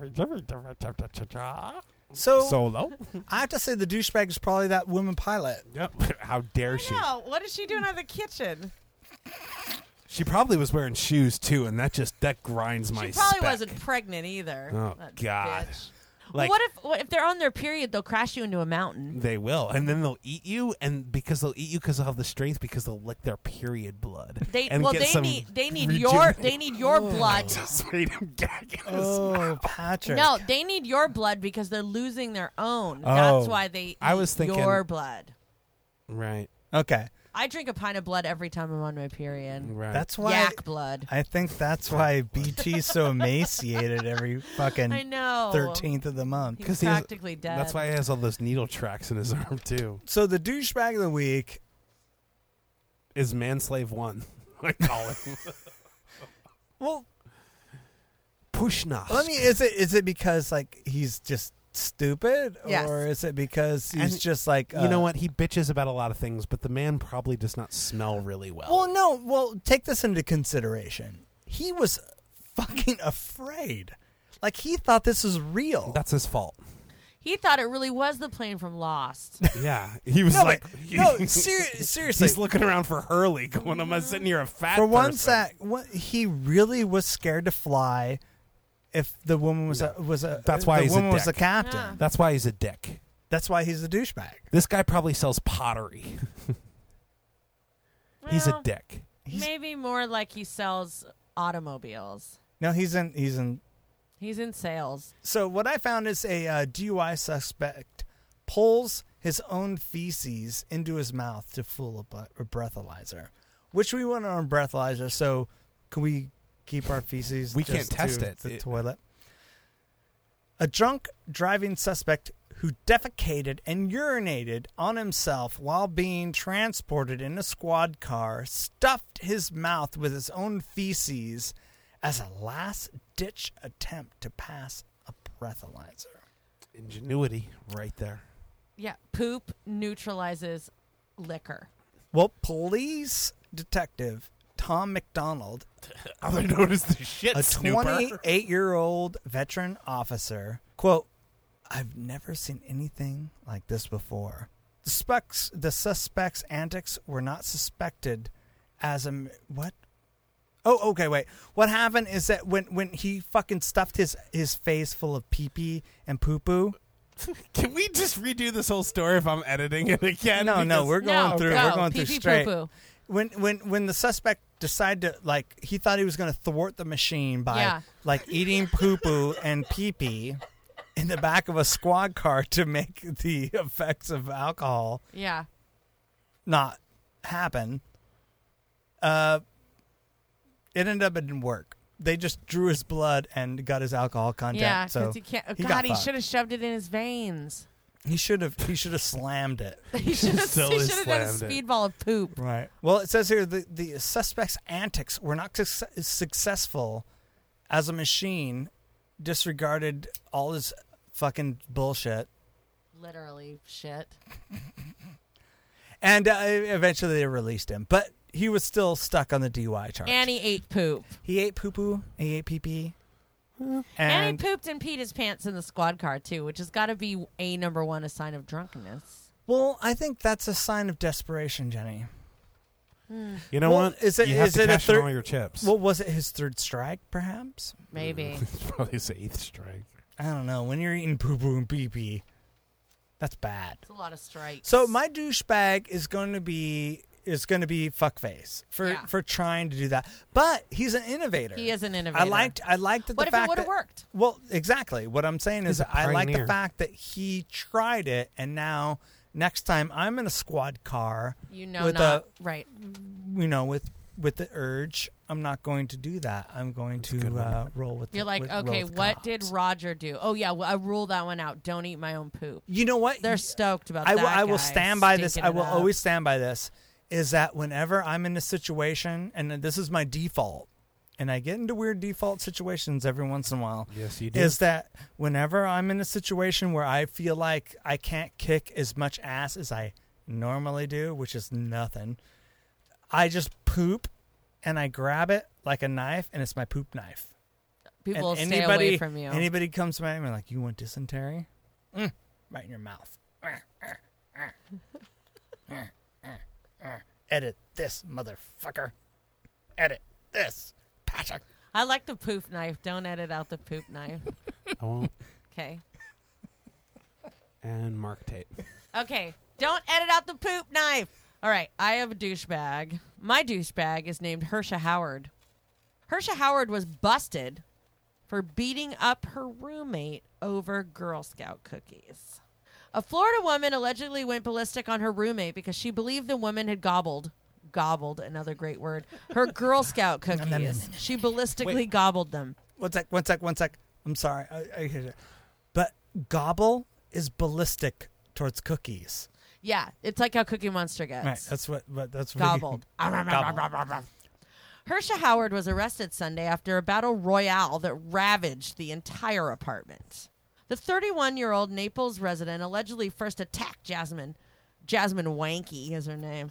So, So, Solo. I have to say the douchebag is probably that woman pilot. Yep. How dare she? No, what is she doing out of the kitchen? She probably was wearing shoes too, and that just that grinds my. She probably spec. wasn't pregnant either. Oh That God! bitch. Like, well, what if what if they're on their period? They'll crash you into a mountain. They will, and then they'll eat you, and because they'll eat you because they'll have the strength because they'll lick their period blood. They and well, get they some need they need your they need your Oh. blood. Just made him gag. in his Oh, mouth. Patrick. No, they need your blood because they're losing their own. Oh, That's why they eat I was thinking- your blood. Right. Okay. I drink a pint of blood every time I'm on my period. Right. That's why Yak blood. I think that's why B T's so emaciated every fucking I know. thirteenth of the month. He's he has- practically dead. That's why he has all those needle tracks in his arm too. So the douchebag of the week is Manslave One. I call him. Well, Pushna. Let me. Is it is it because like he's just stupid, Yes. or is it because he's And just like you know uh, what? He bitches about a lot of things, but the man probably does not smell really well. Well, no. Well, take this into consideration. He was fucking afraid. Like he thought this was real. That's his fault. He thought it really was the plane from Lost. Yeah, he was No, like, but- no, ser- seriously. he's looking around for Hurley, going, "I'm sitting here a fat." For one person." sec, what, he really was scared to fly. If the woman was a was a That's why the he's a woman was the dick. captain. Yeah. That's why he's a dick. That's why he's a douchebag. This guy probably sells pottery. He's a Well, dick. Maybe more like he sells automobiles. No, he's in he's in. He's in sales. So what I found is a uh, D U I suspect pulls his own feces into his mouth to fool a, bu- a breathalyzer, which we want on a breathalyzer. So can we keep our feces? We just can't test to it. The It- toilet. A drunk driving suspect who defecated and urinated on himself while being transported in a squad car stuffed his mouth with his own feces as a last-ditch attempt to pass a breathalyzer. Ingenuity, right there. Yeah, poop neutralizes liquor. Well, police detective Tom McDonald, Other known as the shit a snooper. twenty-eight-year-old veteran officer, quote, "I've never seen anything like this before. The suspects, the suspect's antics were not suspected as a m- what? Oh, okay, wait. What happened is that when when he fucking stuffed his his face full of pee pee and poo poo." Can we just redo this whole story if I'm editing it again? No, no, Because- we're going No, through. go. We're going Pee through pee straight. poo poo. When when when the suspect decided to like, he thought he was going to thwart the machine by Yeah. like eating poo poo and pee pee in the back of a squad car to make the effects of alcohol Yeah. not happen. Uh, it ended up it didn't work. They just drew his blood and got his alcohol content. Yeah, so because he can't. oh, he God, got he fucked. should have shoved it in his veins. He should have. He should have slammed it. He should have. Still He is should have done a slammed it. speedball of poop. Right. Well, it says here the the suspect's antics were not suc- successful, as a machine disregarded all his fucking bullshit, Literally shit. and uh, eventually they released him. But he was still stuck on the D U I charge. And he ate poop. he ate poo poo. He ate pee pee. And, And he pooped and peed his pants in the squad car too, which has got to be a number one, a sign of drunkenness. well, I think that's a sign of desperation, Jenny. You know Well, what? is it- you have is to it a cash in third- all your chips. Well, was it his third strike, perhaps? Maybe. It's probably his eighth strike. I don't know. When you're eating poo poo and pee pee, that's bad. It's a lot of strikes. So my douchebag is going to be is going to be fuckface for Yeah. for trying to do that. But he's an innovator. He is an innovator. I liked I liked the What if it fact would've that- worked? Well, exactly. What I'm saying is He's a I like the pioneer. fact that he tried it, and now next time I'm in a squad car, You know, with not a right. you know with with the urge, I'm not going to do that. I'm going to uh, roll with. You're the, like, with, roll okay, with what cops. did Roger do? Oh yeah, well, I ruled that one out. Don't eat my own poop. You know what? They're stoked about I that. will, I will guy stand by this. stinking I it will up. always stand by this. Is that whenever I'm in a situation, and this is my default, and I get into weird default situations every once in a while. Yes, you do. Is that whenever I'm in a situation where I feel like I can't kick as much ass as I normally do, which is nothing, I just poop and I grab it like a knife, and it's my poop knife. People will and stay anybody, away from you. Anybody comes to me and like, you want dysentery? Mm, right in your mouth. Edit this, motherfucker. edit this, Patrick. I like the poop knife. Don't edit out the poop knife. I won't. Okay. And mark tape. Okay. Don't edit out the poop knife. All right. I have a douchebag. My douchebag is named Hersha Howard. Hersha Howard was busted for beating up her roommate over Girl Scout cookies. A Florida woman allegedly went ballistic on her roommate because she believed the woman had gobbled, gobbled, another great word, her Girl Scout cookies. She ballistically Wait. gobbled them. One sec, one sec, one sec. I'm sorry. I, I hear you. But gobble is ballistic towards cookies. Yeah, it's like how Cookie Monster gets. Right. That's what. But that's Gobbled. Gobbled. Hersha Howard was arrested Sunday after a battle royale that ravaged the entire apartment. The thirty-one-year-old Naples resident allegedly first attacked Jasmine. Jasmine Wanky is her name.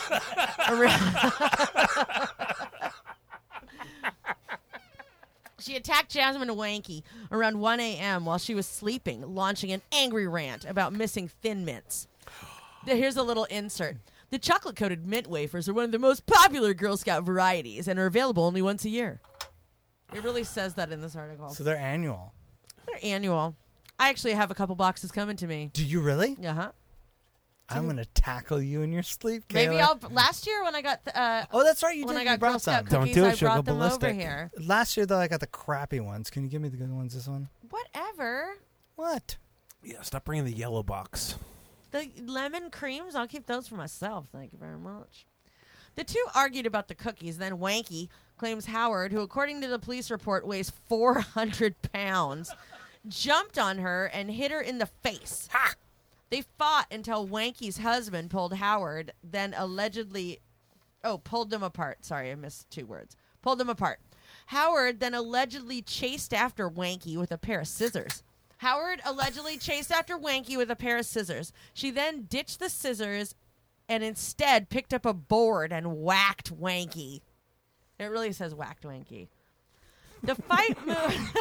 She attacked Jasmine Wanky around one a.m. while she was sleeping, launching an angry rant about missing Thin Mints. Here's a little insert. The chocolate-coated mint wafers are one of the most popular Girl Scout varieties and are available only once a year. It really says that in this article. So they're annual. They're annual. I actually have a couple boxes coming to me. Do you really? Uh-huh. I'm going to tackle you in your sleep, Kayla. Maybe I'll... Last year when I got... th- Uh, Oh, that's right. You when did. I You got brought Girl Scout some. cookies, Don't do it, I she'll brought go them over ballistic. here. Last year, though, I got the crappy ones. Can you give me the good ones this one? Whatever. What? Yeah, stop bringing the yellow box. The lemon creams, I'll keep those for myself. Thank you very much. The two argued about the cookies. Then Wanky claims Howard, who according to the police report weighs four hundred pounds, jumped on her and hit her in the face. Ha! They fought until Wanky's husband pulled Howard, then allegedly... Oh, pulled them apart. Sorry, I missed two words. Pulled them apart. Howard then allegedly chased after Wanky with a pair of scissors. Howard allegedly chased after Wanky with a pair of scissors. She then ditched the scissors and instead picked up a board and whacked Wanky. It really says whacked Wanky. The fight moved...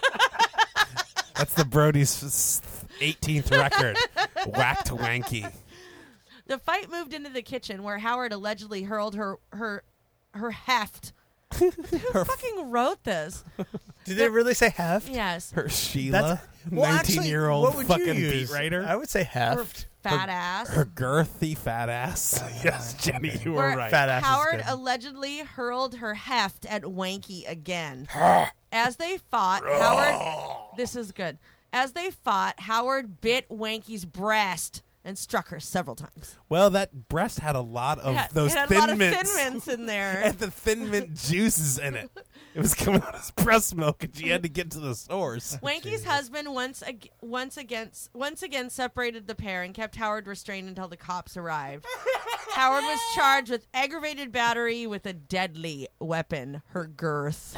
That's the Brody's eighteenth record. Whacked Wanky. The fight moved into the kitchen where Howard allegedly hurled her her her heft. Who fucking wrote this? Did they really say heft? Yes. Her Sheila, Well, actually, nineteen-year-old what would you fucking use? beat writer. I would say heft. Her fat ass. Her girthy fat ass. Yes, Jenny, you were Where right. Fat ass is Howard good. allegedly hurled her heft at Wanky again. As they fought, Howard... This is good. As they fought, Howard bit Wanky's breast and struck her several times. Well, that breast had a lot of It had- those it had a thin lot of mints. Thin Mints in there. And the thin mint juices in it. It was coming out as breast milk, and she had to get to the source. Wanky's husband once ag- once against once again separated the pair and kept Howard restrained until the cops arrived. Howard was charged with aggravated battery with a deadly weapon, her girth.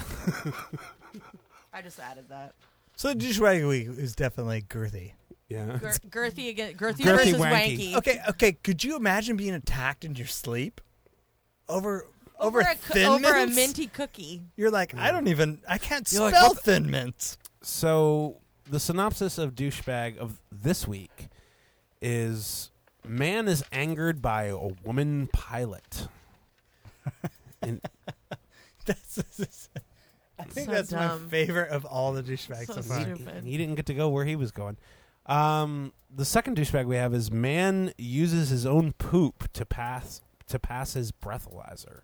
I just added that. So douchebag week is definitely girthy. Yeah. Gir- girthy again, girthy, Girthy versus wanky. wanky. Okay, okay. Could you imagine being attacked in your sleep over over, Over, a, coo- thin over a mints? minty cookie. You're like, I don't even. I can't You're spell like, what the- thin mints. So the synopsis of douchebag of this week is: man is angered by a woman pilot. And That's, I think So that's dumb. my favorite of all the douchebags So so far. stupid. he didn't get to go where he was going. Um, the second douchebag we have is: man uses his own poop to pass to pass his breathalyzer,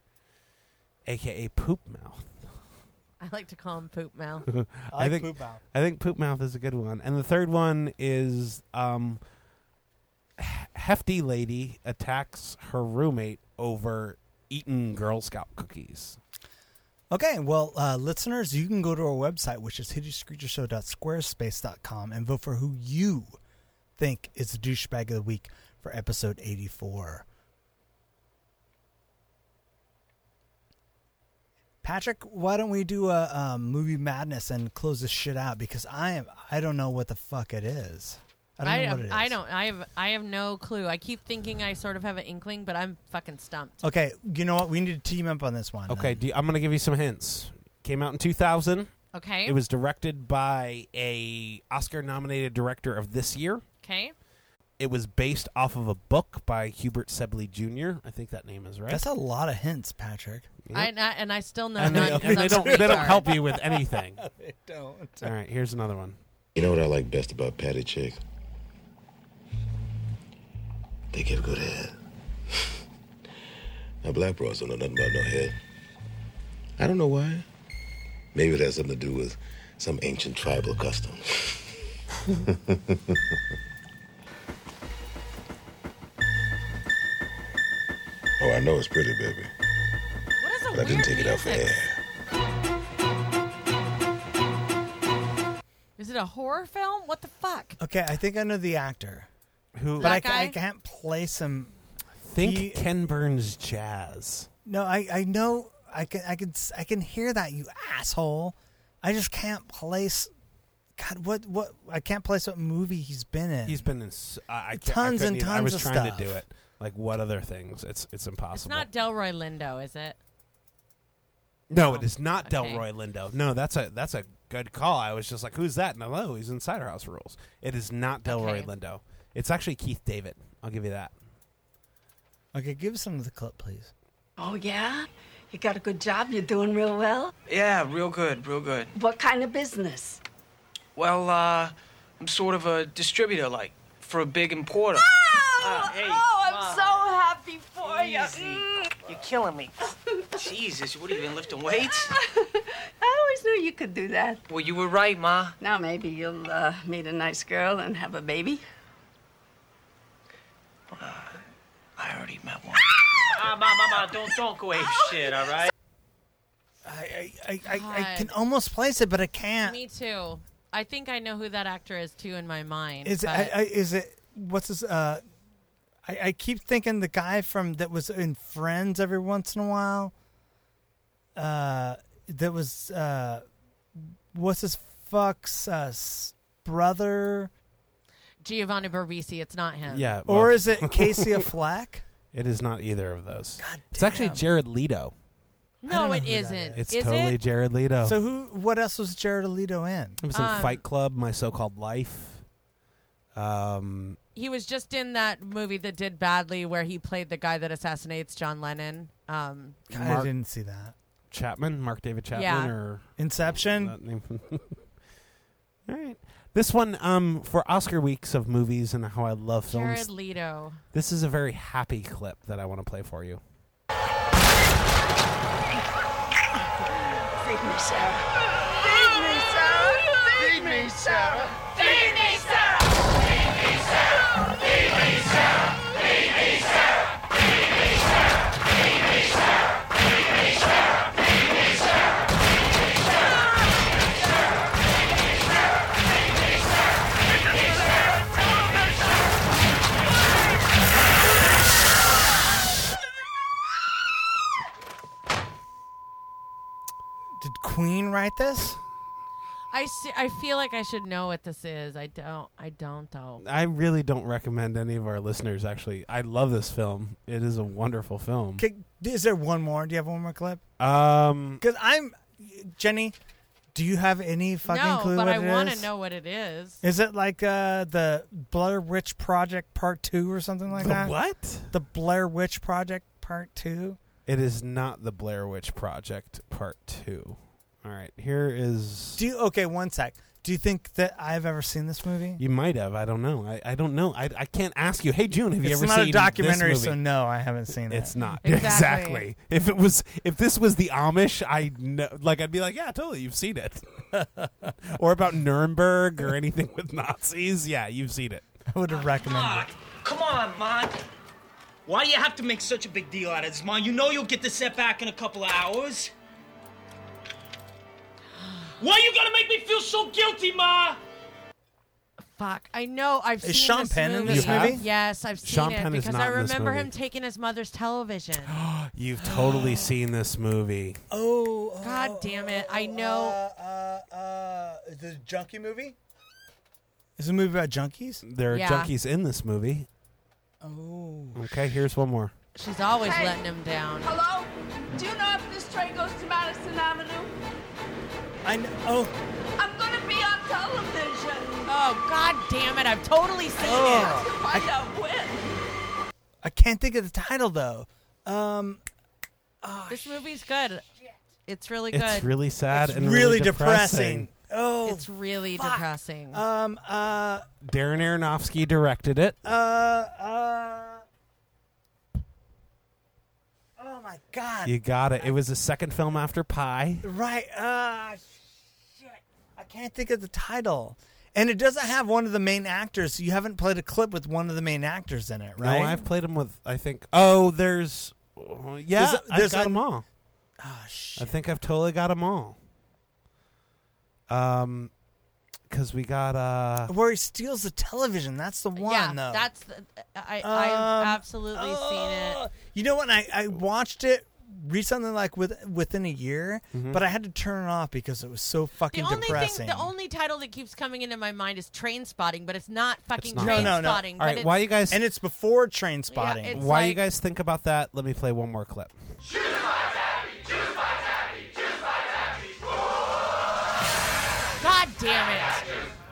aka poop mouth. I like to call him poop mouth. I like think poop mouth. I think poop mouth is a good one. And the third one is um, hefty lady attacks her roommate over eating Girl Scout cookies. Okay, well, uh, listeners, you can go to our website, which is hideous creature show dot squarespace dot com, and vote for who you think is the douchebag of the week for episode eighty-four. Patrick, why don't we do a um, movie madness and close this shit out? Because I am, I don't know what the fuck it is. I don't I, know what it is. I don't. I have. I have no clue. I keep thinking I sort of have an inkling, but I'm fucking stumped. Okay, you know what? We need to team up on this one. Okay, do you- I'm going to give you some hints. Came out in two thousand. Okay. It was directed by a Oscar-nominated director of this year. Okay. It was based off of a book by Hubert Sibley Junior I think that name is right. That's a lot of hints, Patrick. I, and I and I still know And they, none. and they don't. They don't help you with anything. They don't. All right, here's another one. You know what I like best about Patty Chick? They give good head. Now, black bros don't know nothing about no head. I don't know why. Maybe it has something to do with some ancient tribal custom. Oh, I know it's pretty, baby. What is a But I didn't take it out for music? air. Is it a horror film? What the fuck? Okay, I think I know the actor. Who? But That I, ca- I guy? can't place him. Think He- Ken Burns jazz. No, I, I know. I can I can I can hear that, you asshole. I just can't place. God, what what? I can't place what movie he's been in. He's been in s- I, I can't- I Tons couldn't and even- I tons was of trying stuff. to do it. Like what other things? It's it's It's impossible. not Delroy Lindo, is it? No, it is not Okay. Delroy Lindo. No, that's a that's a good call. I was just like, who's that? No, no, he's in Cider House Rules. It is not Delroy Okay. Lindo. It's actually Keith David. I'll give you that. Okay, give us some of the clip, please. Oh, yeah? You got a good job? You're doing real well? Yeah, real good, real good. What kind of business? Well, uh, I'm sort of a distributor, like, for a big importer. Oh, hey, oh I'm Ma. so happy for you. Easy. You're killing me. Jesus, what, have you been lifting weights? I always knew you could do that. Well, you were right, Ma. Now maybe you'll uh, meet a nice girl and have a baby. I already met one. Ah, Ma, Ma, Ma, don't, don't go ape shit, all right? I I, I, I, I God. can almost place it, but I can't. Me too. I think I know who that actor is too in my mind. Is it? but- I, I, is it? What's this? Uh, I, I keep thinking the guy from that was in Friends every once in a while. Uh, that was uh, what's his fuck's uh, s- brother? Giovanni Barbisi. It's not him. Yeah. Or well- is it Casey Affleck? It is not either of those. God It's actually damn. Jared Leto. No, know it who that isn't. It's is totally it? Jared Leto. So who? What else was Jared Leto in? He was in Um, Fight Club, My So-Called Life. Um, He was just in that movie that did badly, where he played the guy that assassinates John Lennon. Um, I Mark- didn't see that. Chapman, Mark David Chapman, Yeah. or Inception. that name. All right, this one um, for Oscar weeks of movies and how I love films. Jared Leto. This is a very happy clip that I want to play for you. Feed me, Sarah. Feed me, Sarah. Feed me, Sarah. Feed me, Sarah. Feed me, Sarah. Feed me, Sarah. Feed me, Sarah. Feed me, Sarah. Feed me, Sarah. Feed me, Sarah. Feed me, Sarah. Feed me, Sarah. Feed me, Sarah. Feed me, Sarah. Feed me, Did Queen write this? I see, I feel like I should know what this is. I don't. I don't though. I really don't recommend any of our listeners. Actually, I love this film. It is a wonderful film. Okay, is there one more? Do you have one more clip? Um, Because I'm Jenny. Do you have any fucking no, clue but what I it want is? to know what it is. Is it like uh, the Blair Witch Project Part Two or something like The that? what? The Blair Witch Project Part Two. It is not the Blair Witch Project Part Two. All right, here is. Do you, okay, one sec. Do you think that I've ever seen this movie? You might have. I don't know. I, I don't know. I, I can't ask you. Hey, June, have you It's ever not seen a documentary, this movie? so no, I haven't seen it. It's not Exactly. exactly. If it was, if this was the Amish, I know, like I'd be like, yeah, totally, you've seen it. Or about Nuremberg or anything with Nazis, yeah, you've seen it. I would have recommended Ma, it. come on, Ma. Why do you have to make such a big deal out of this, Ma? You know you'll get the set back in a couple of hours. Why you gotta make me feel so guilty, Ma? Fuck. I know. I've Is seen Sean this Penn in movie. this You have? movie? Yes, I've seen Sean it Penn is because not I in this remember movie. him taking his mother's television. You've totally seen this movie. Oh, God damn it! I know. Uh, uh, is this a junkie movie? Is it a movie about junkies? There are Yeah. junkies in this movie. Oh. Okay, here's one more. She's always Hey. letting him down. Hello? Do you know if this train goes to Madison Avenue? I know. Oh, I'm gonna be on television. Oh, God damn it. I've totally seen Oh. it. Find out when. I can't think of the title though. Um, This movie's good. It's really good. It's really sad It's and really really depressing. depressing. Oh, It's really fuck. depressing. Um. Uh. Darren Aronofsky directed it. Uh. Uh. Oh my God. You got it. It was the second film after Pi. Right. Uh. Shit. I can't think of the title. And it doesn't have one of the main actors. You haven't played a clip with one of the main actors in it, right? No, I've played them with, I think, oh, there's, uh, yeah, There's a- I've there's got a- them all. Oh, shit. I think I've totally got them all. Um, because we got, uh, Where he steals the television. That's the one, yeah, though. that's the, I, Um, I've absolutely seen it. You know what? I, I watched it recently, like with within a year, Mhm. but I had to turn it off because it was so fucking The only depressing. thing, the only title that keeps coming into my mind is Train Spotting, but it's not fucking not. Train no, no, no. Spotting. all but right, it's, while you guys, and it's before Train Spotting. it's while you like- guys think about that, let me play one more clip. God damn it!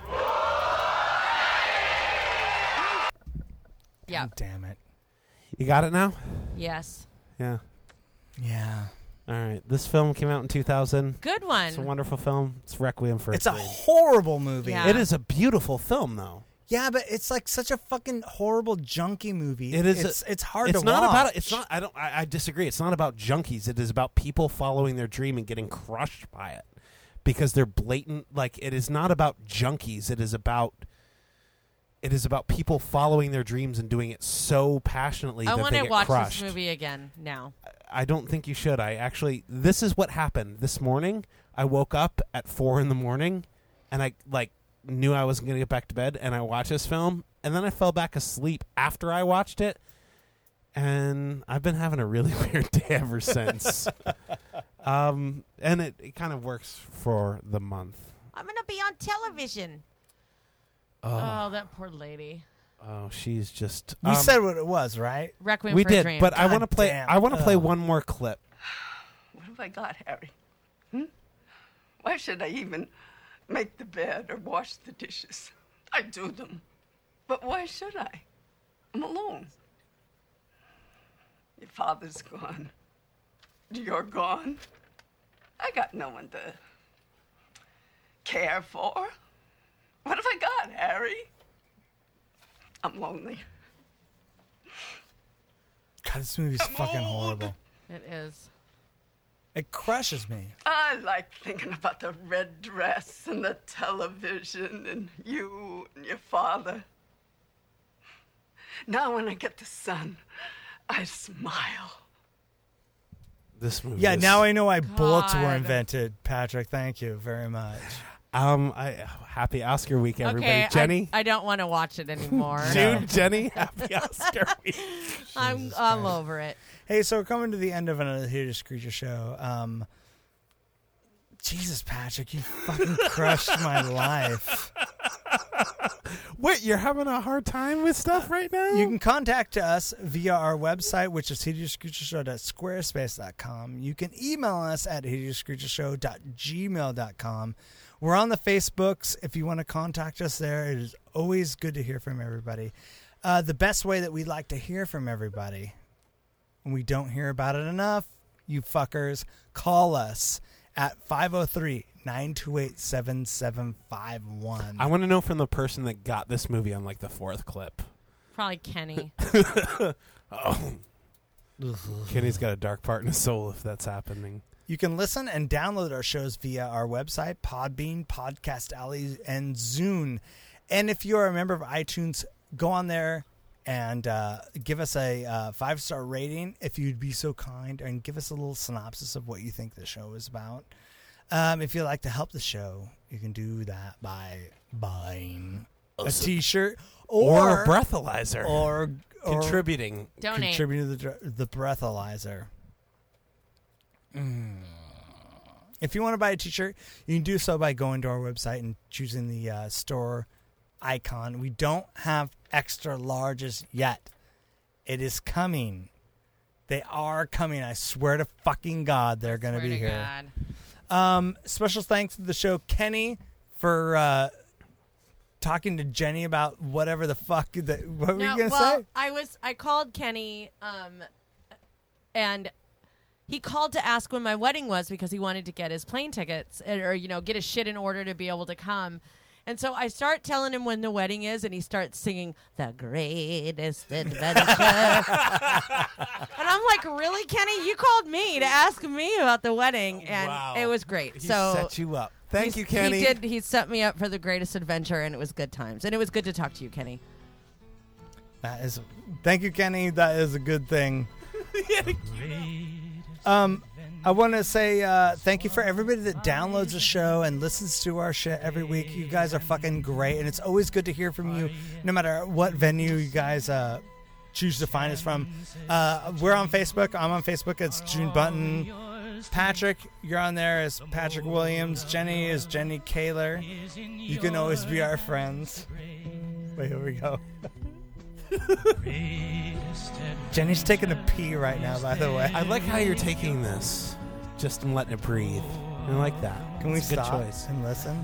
Yeah. God damn it. You got it now? Yes. Yeah. Yeah. All right. This film came out in two thousand. Good one. It's a wonderful film. It's Requiem for a It's a Dream. horrible movie. Yeah. It is a beautiful film, though. Yeah, but it's like such a fucking horrible junkie movie. It is. It's, a- it's hard it's to not watch. about. It's not. I don't. I, I disagree. It's not about junkies. It is about people following their dream and getting crushed by it because they're blatant. Like it is not about junkies. It is about. It is about people following their dreams and doing it so passionately I that want they to get watch crushed. this movie again now. I don't think you should. I actually. This is what happened this morning. I woke up at four in the morning, and I like knew I wasn't going to get back to bed, and I watched this film, and then I fell back asleep after I watched it, and I've been having a really weird day ever since. um, and it, it kind of works for the month. I'm gonna be on television. Oh, Oh, that poor lady. oh she's just. We um, said what it was, right? Requiem we for did, a Dream. but I God want to play. damn. I want to play Ugh. one more clip. What have I got, Harry? Hmm? Why should I even make the bed or wash the dishes? I do them. But why should I? I'm alone. Your father's gone. You're gone. I got no one to care for. What have I got, Harry? I'm lonely. God, this movie's fucking horrible. It is. It crushes me. I like thinking about the red dress and the television and you and your father. Now when I get the sun, I smile. This movie. Yeah, is- now I know why bullets were God. invented, Patrick. Thank you very much. Um, I happy Oscar week, everybody. Okay, Jenny, I, I don't want to watch it anymore. dude, Jenny, happy Oscar week. I'm I'm over it. Hey, so we're coming to the end of another Hideous Creature show. Um, Jesus, Patrick, you fucking crushed my life. Wait, you're having a hard time with stuff right now? You can contact us via our website, which is hideous creature show dot squarespace dot com. You can email us at hideous creature show dot gmail dot com. We're on the Facebooks. If you want to contact us there, it is always good to hear from everybody. Uh, the best way that we like to hear from everybody, and we don't hear about it enough, you fuckers, call us at five oh three, nine two eight, seven seven five one. I want to know from the person that got this movie on like the fourth clip. Probably Kenny. Oh, Kenny's got a dark part in his soul if that's happening. You can listen and download our shows via our website, Podbean, Podcast Alley, and Zune. And if you're a member of iTunes, go on there and uh, give us a uh, five-star rating, if you'd be so kind, and give us a little synopsis of what you think the show is about. Um, if you'd like to help the show, you can do that by buying a T-shirt Or, or, a breathalyzer. or, or contributing. Donate. contributing to the, dr- the breathalyzer. Mm. If you want to buy a T-shirt, you can do so by going to our website and choosing the uh, store icon. We don't have extra larges yet. It is coming. They are coming. I swear to fucking God, they're going to Swear be to here. God. Um, special thanks to the show Kenny for uh, talking to Jenny about whatever the fuck that. What were No, you gonna well, say? I was. I called Kenny, um, and he called to ask when my wedding was because he wanted to get his plane tickets or you know get his shit in order to be able to come. And so I start telling him when the wedding is, and he starts singing "The Greatest Adventure." And I'm like, "Really, Kenny? You called me to ask me about the wedding, and Wow. it was great." He so set you up. Thank he's- you, Kenny. He did. He set me up for the greatest adventure, and it was good times. And it was good to talk to you, Kenny. That is. Thank you, Kenny. That is a good thing. um, I want to say uh, thank you for everybody that downloads the show and listens to our shit every week. You guys are fucking great, and it's always good to hear from you, no matter what venue you guys uh, choose to find us from. Uh, we're on Facebook. I'm on Facebook. It's June Button. Patrick, you're on there as Patrick Williams. Jenny is Jenny Kaler. You can always be our friends. Wait, here we go. Jenny's taking a pee right now, by the way. I like how you're taking this, just and letting it breathe. I like that. Can we It's a good stop choice. and listen?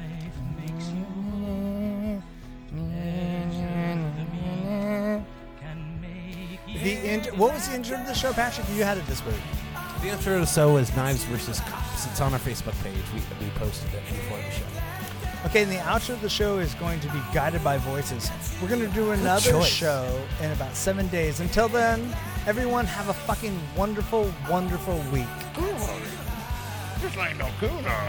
The int- what was the intro of the show, Patrick? You had it this week. The intro to the show is Knives versus Cops. It's on our Facebook page. We, we posted it before the show. Okay, and the outro of the show is going to be Guided by Voices. We're going to do another choice. show in about seven days. Until then, everyone have a fucking wonderful, wonderful week. This ain't no cooler.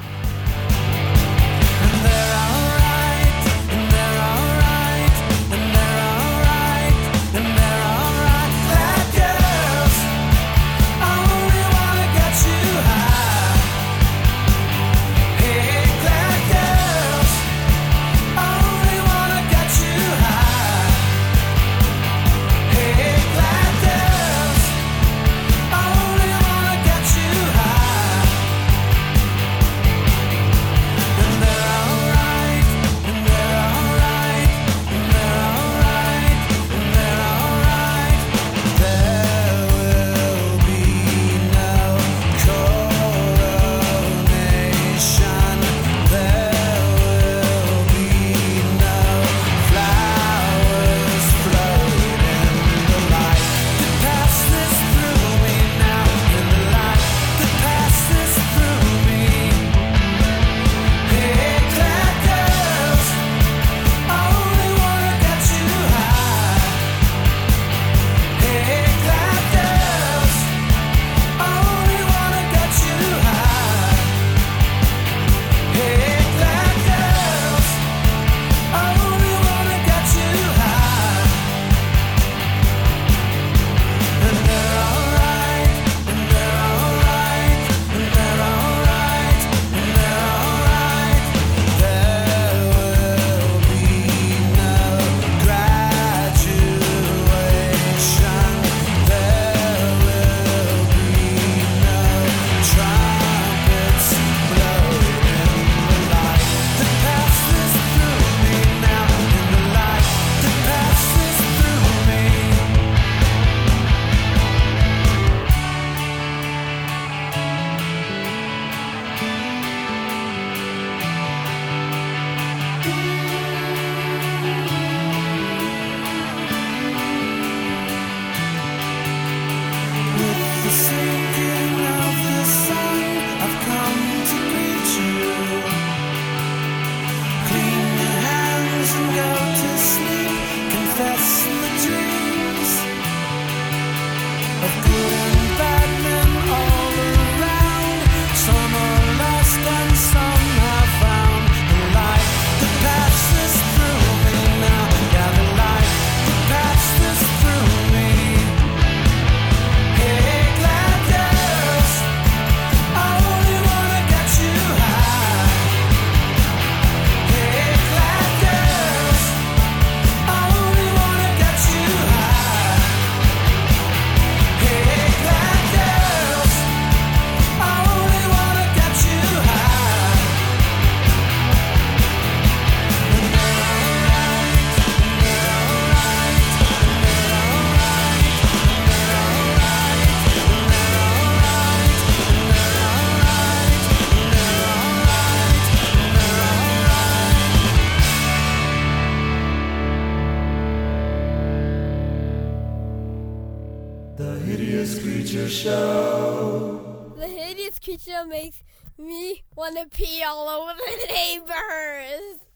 And they're alright. The Hideous Creature Show. The Hideous Creature makes me want to pee all over the neighbors.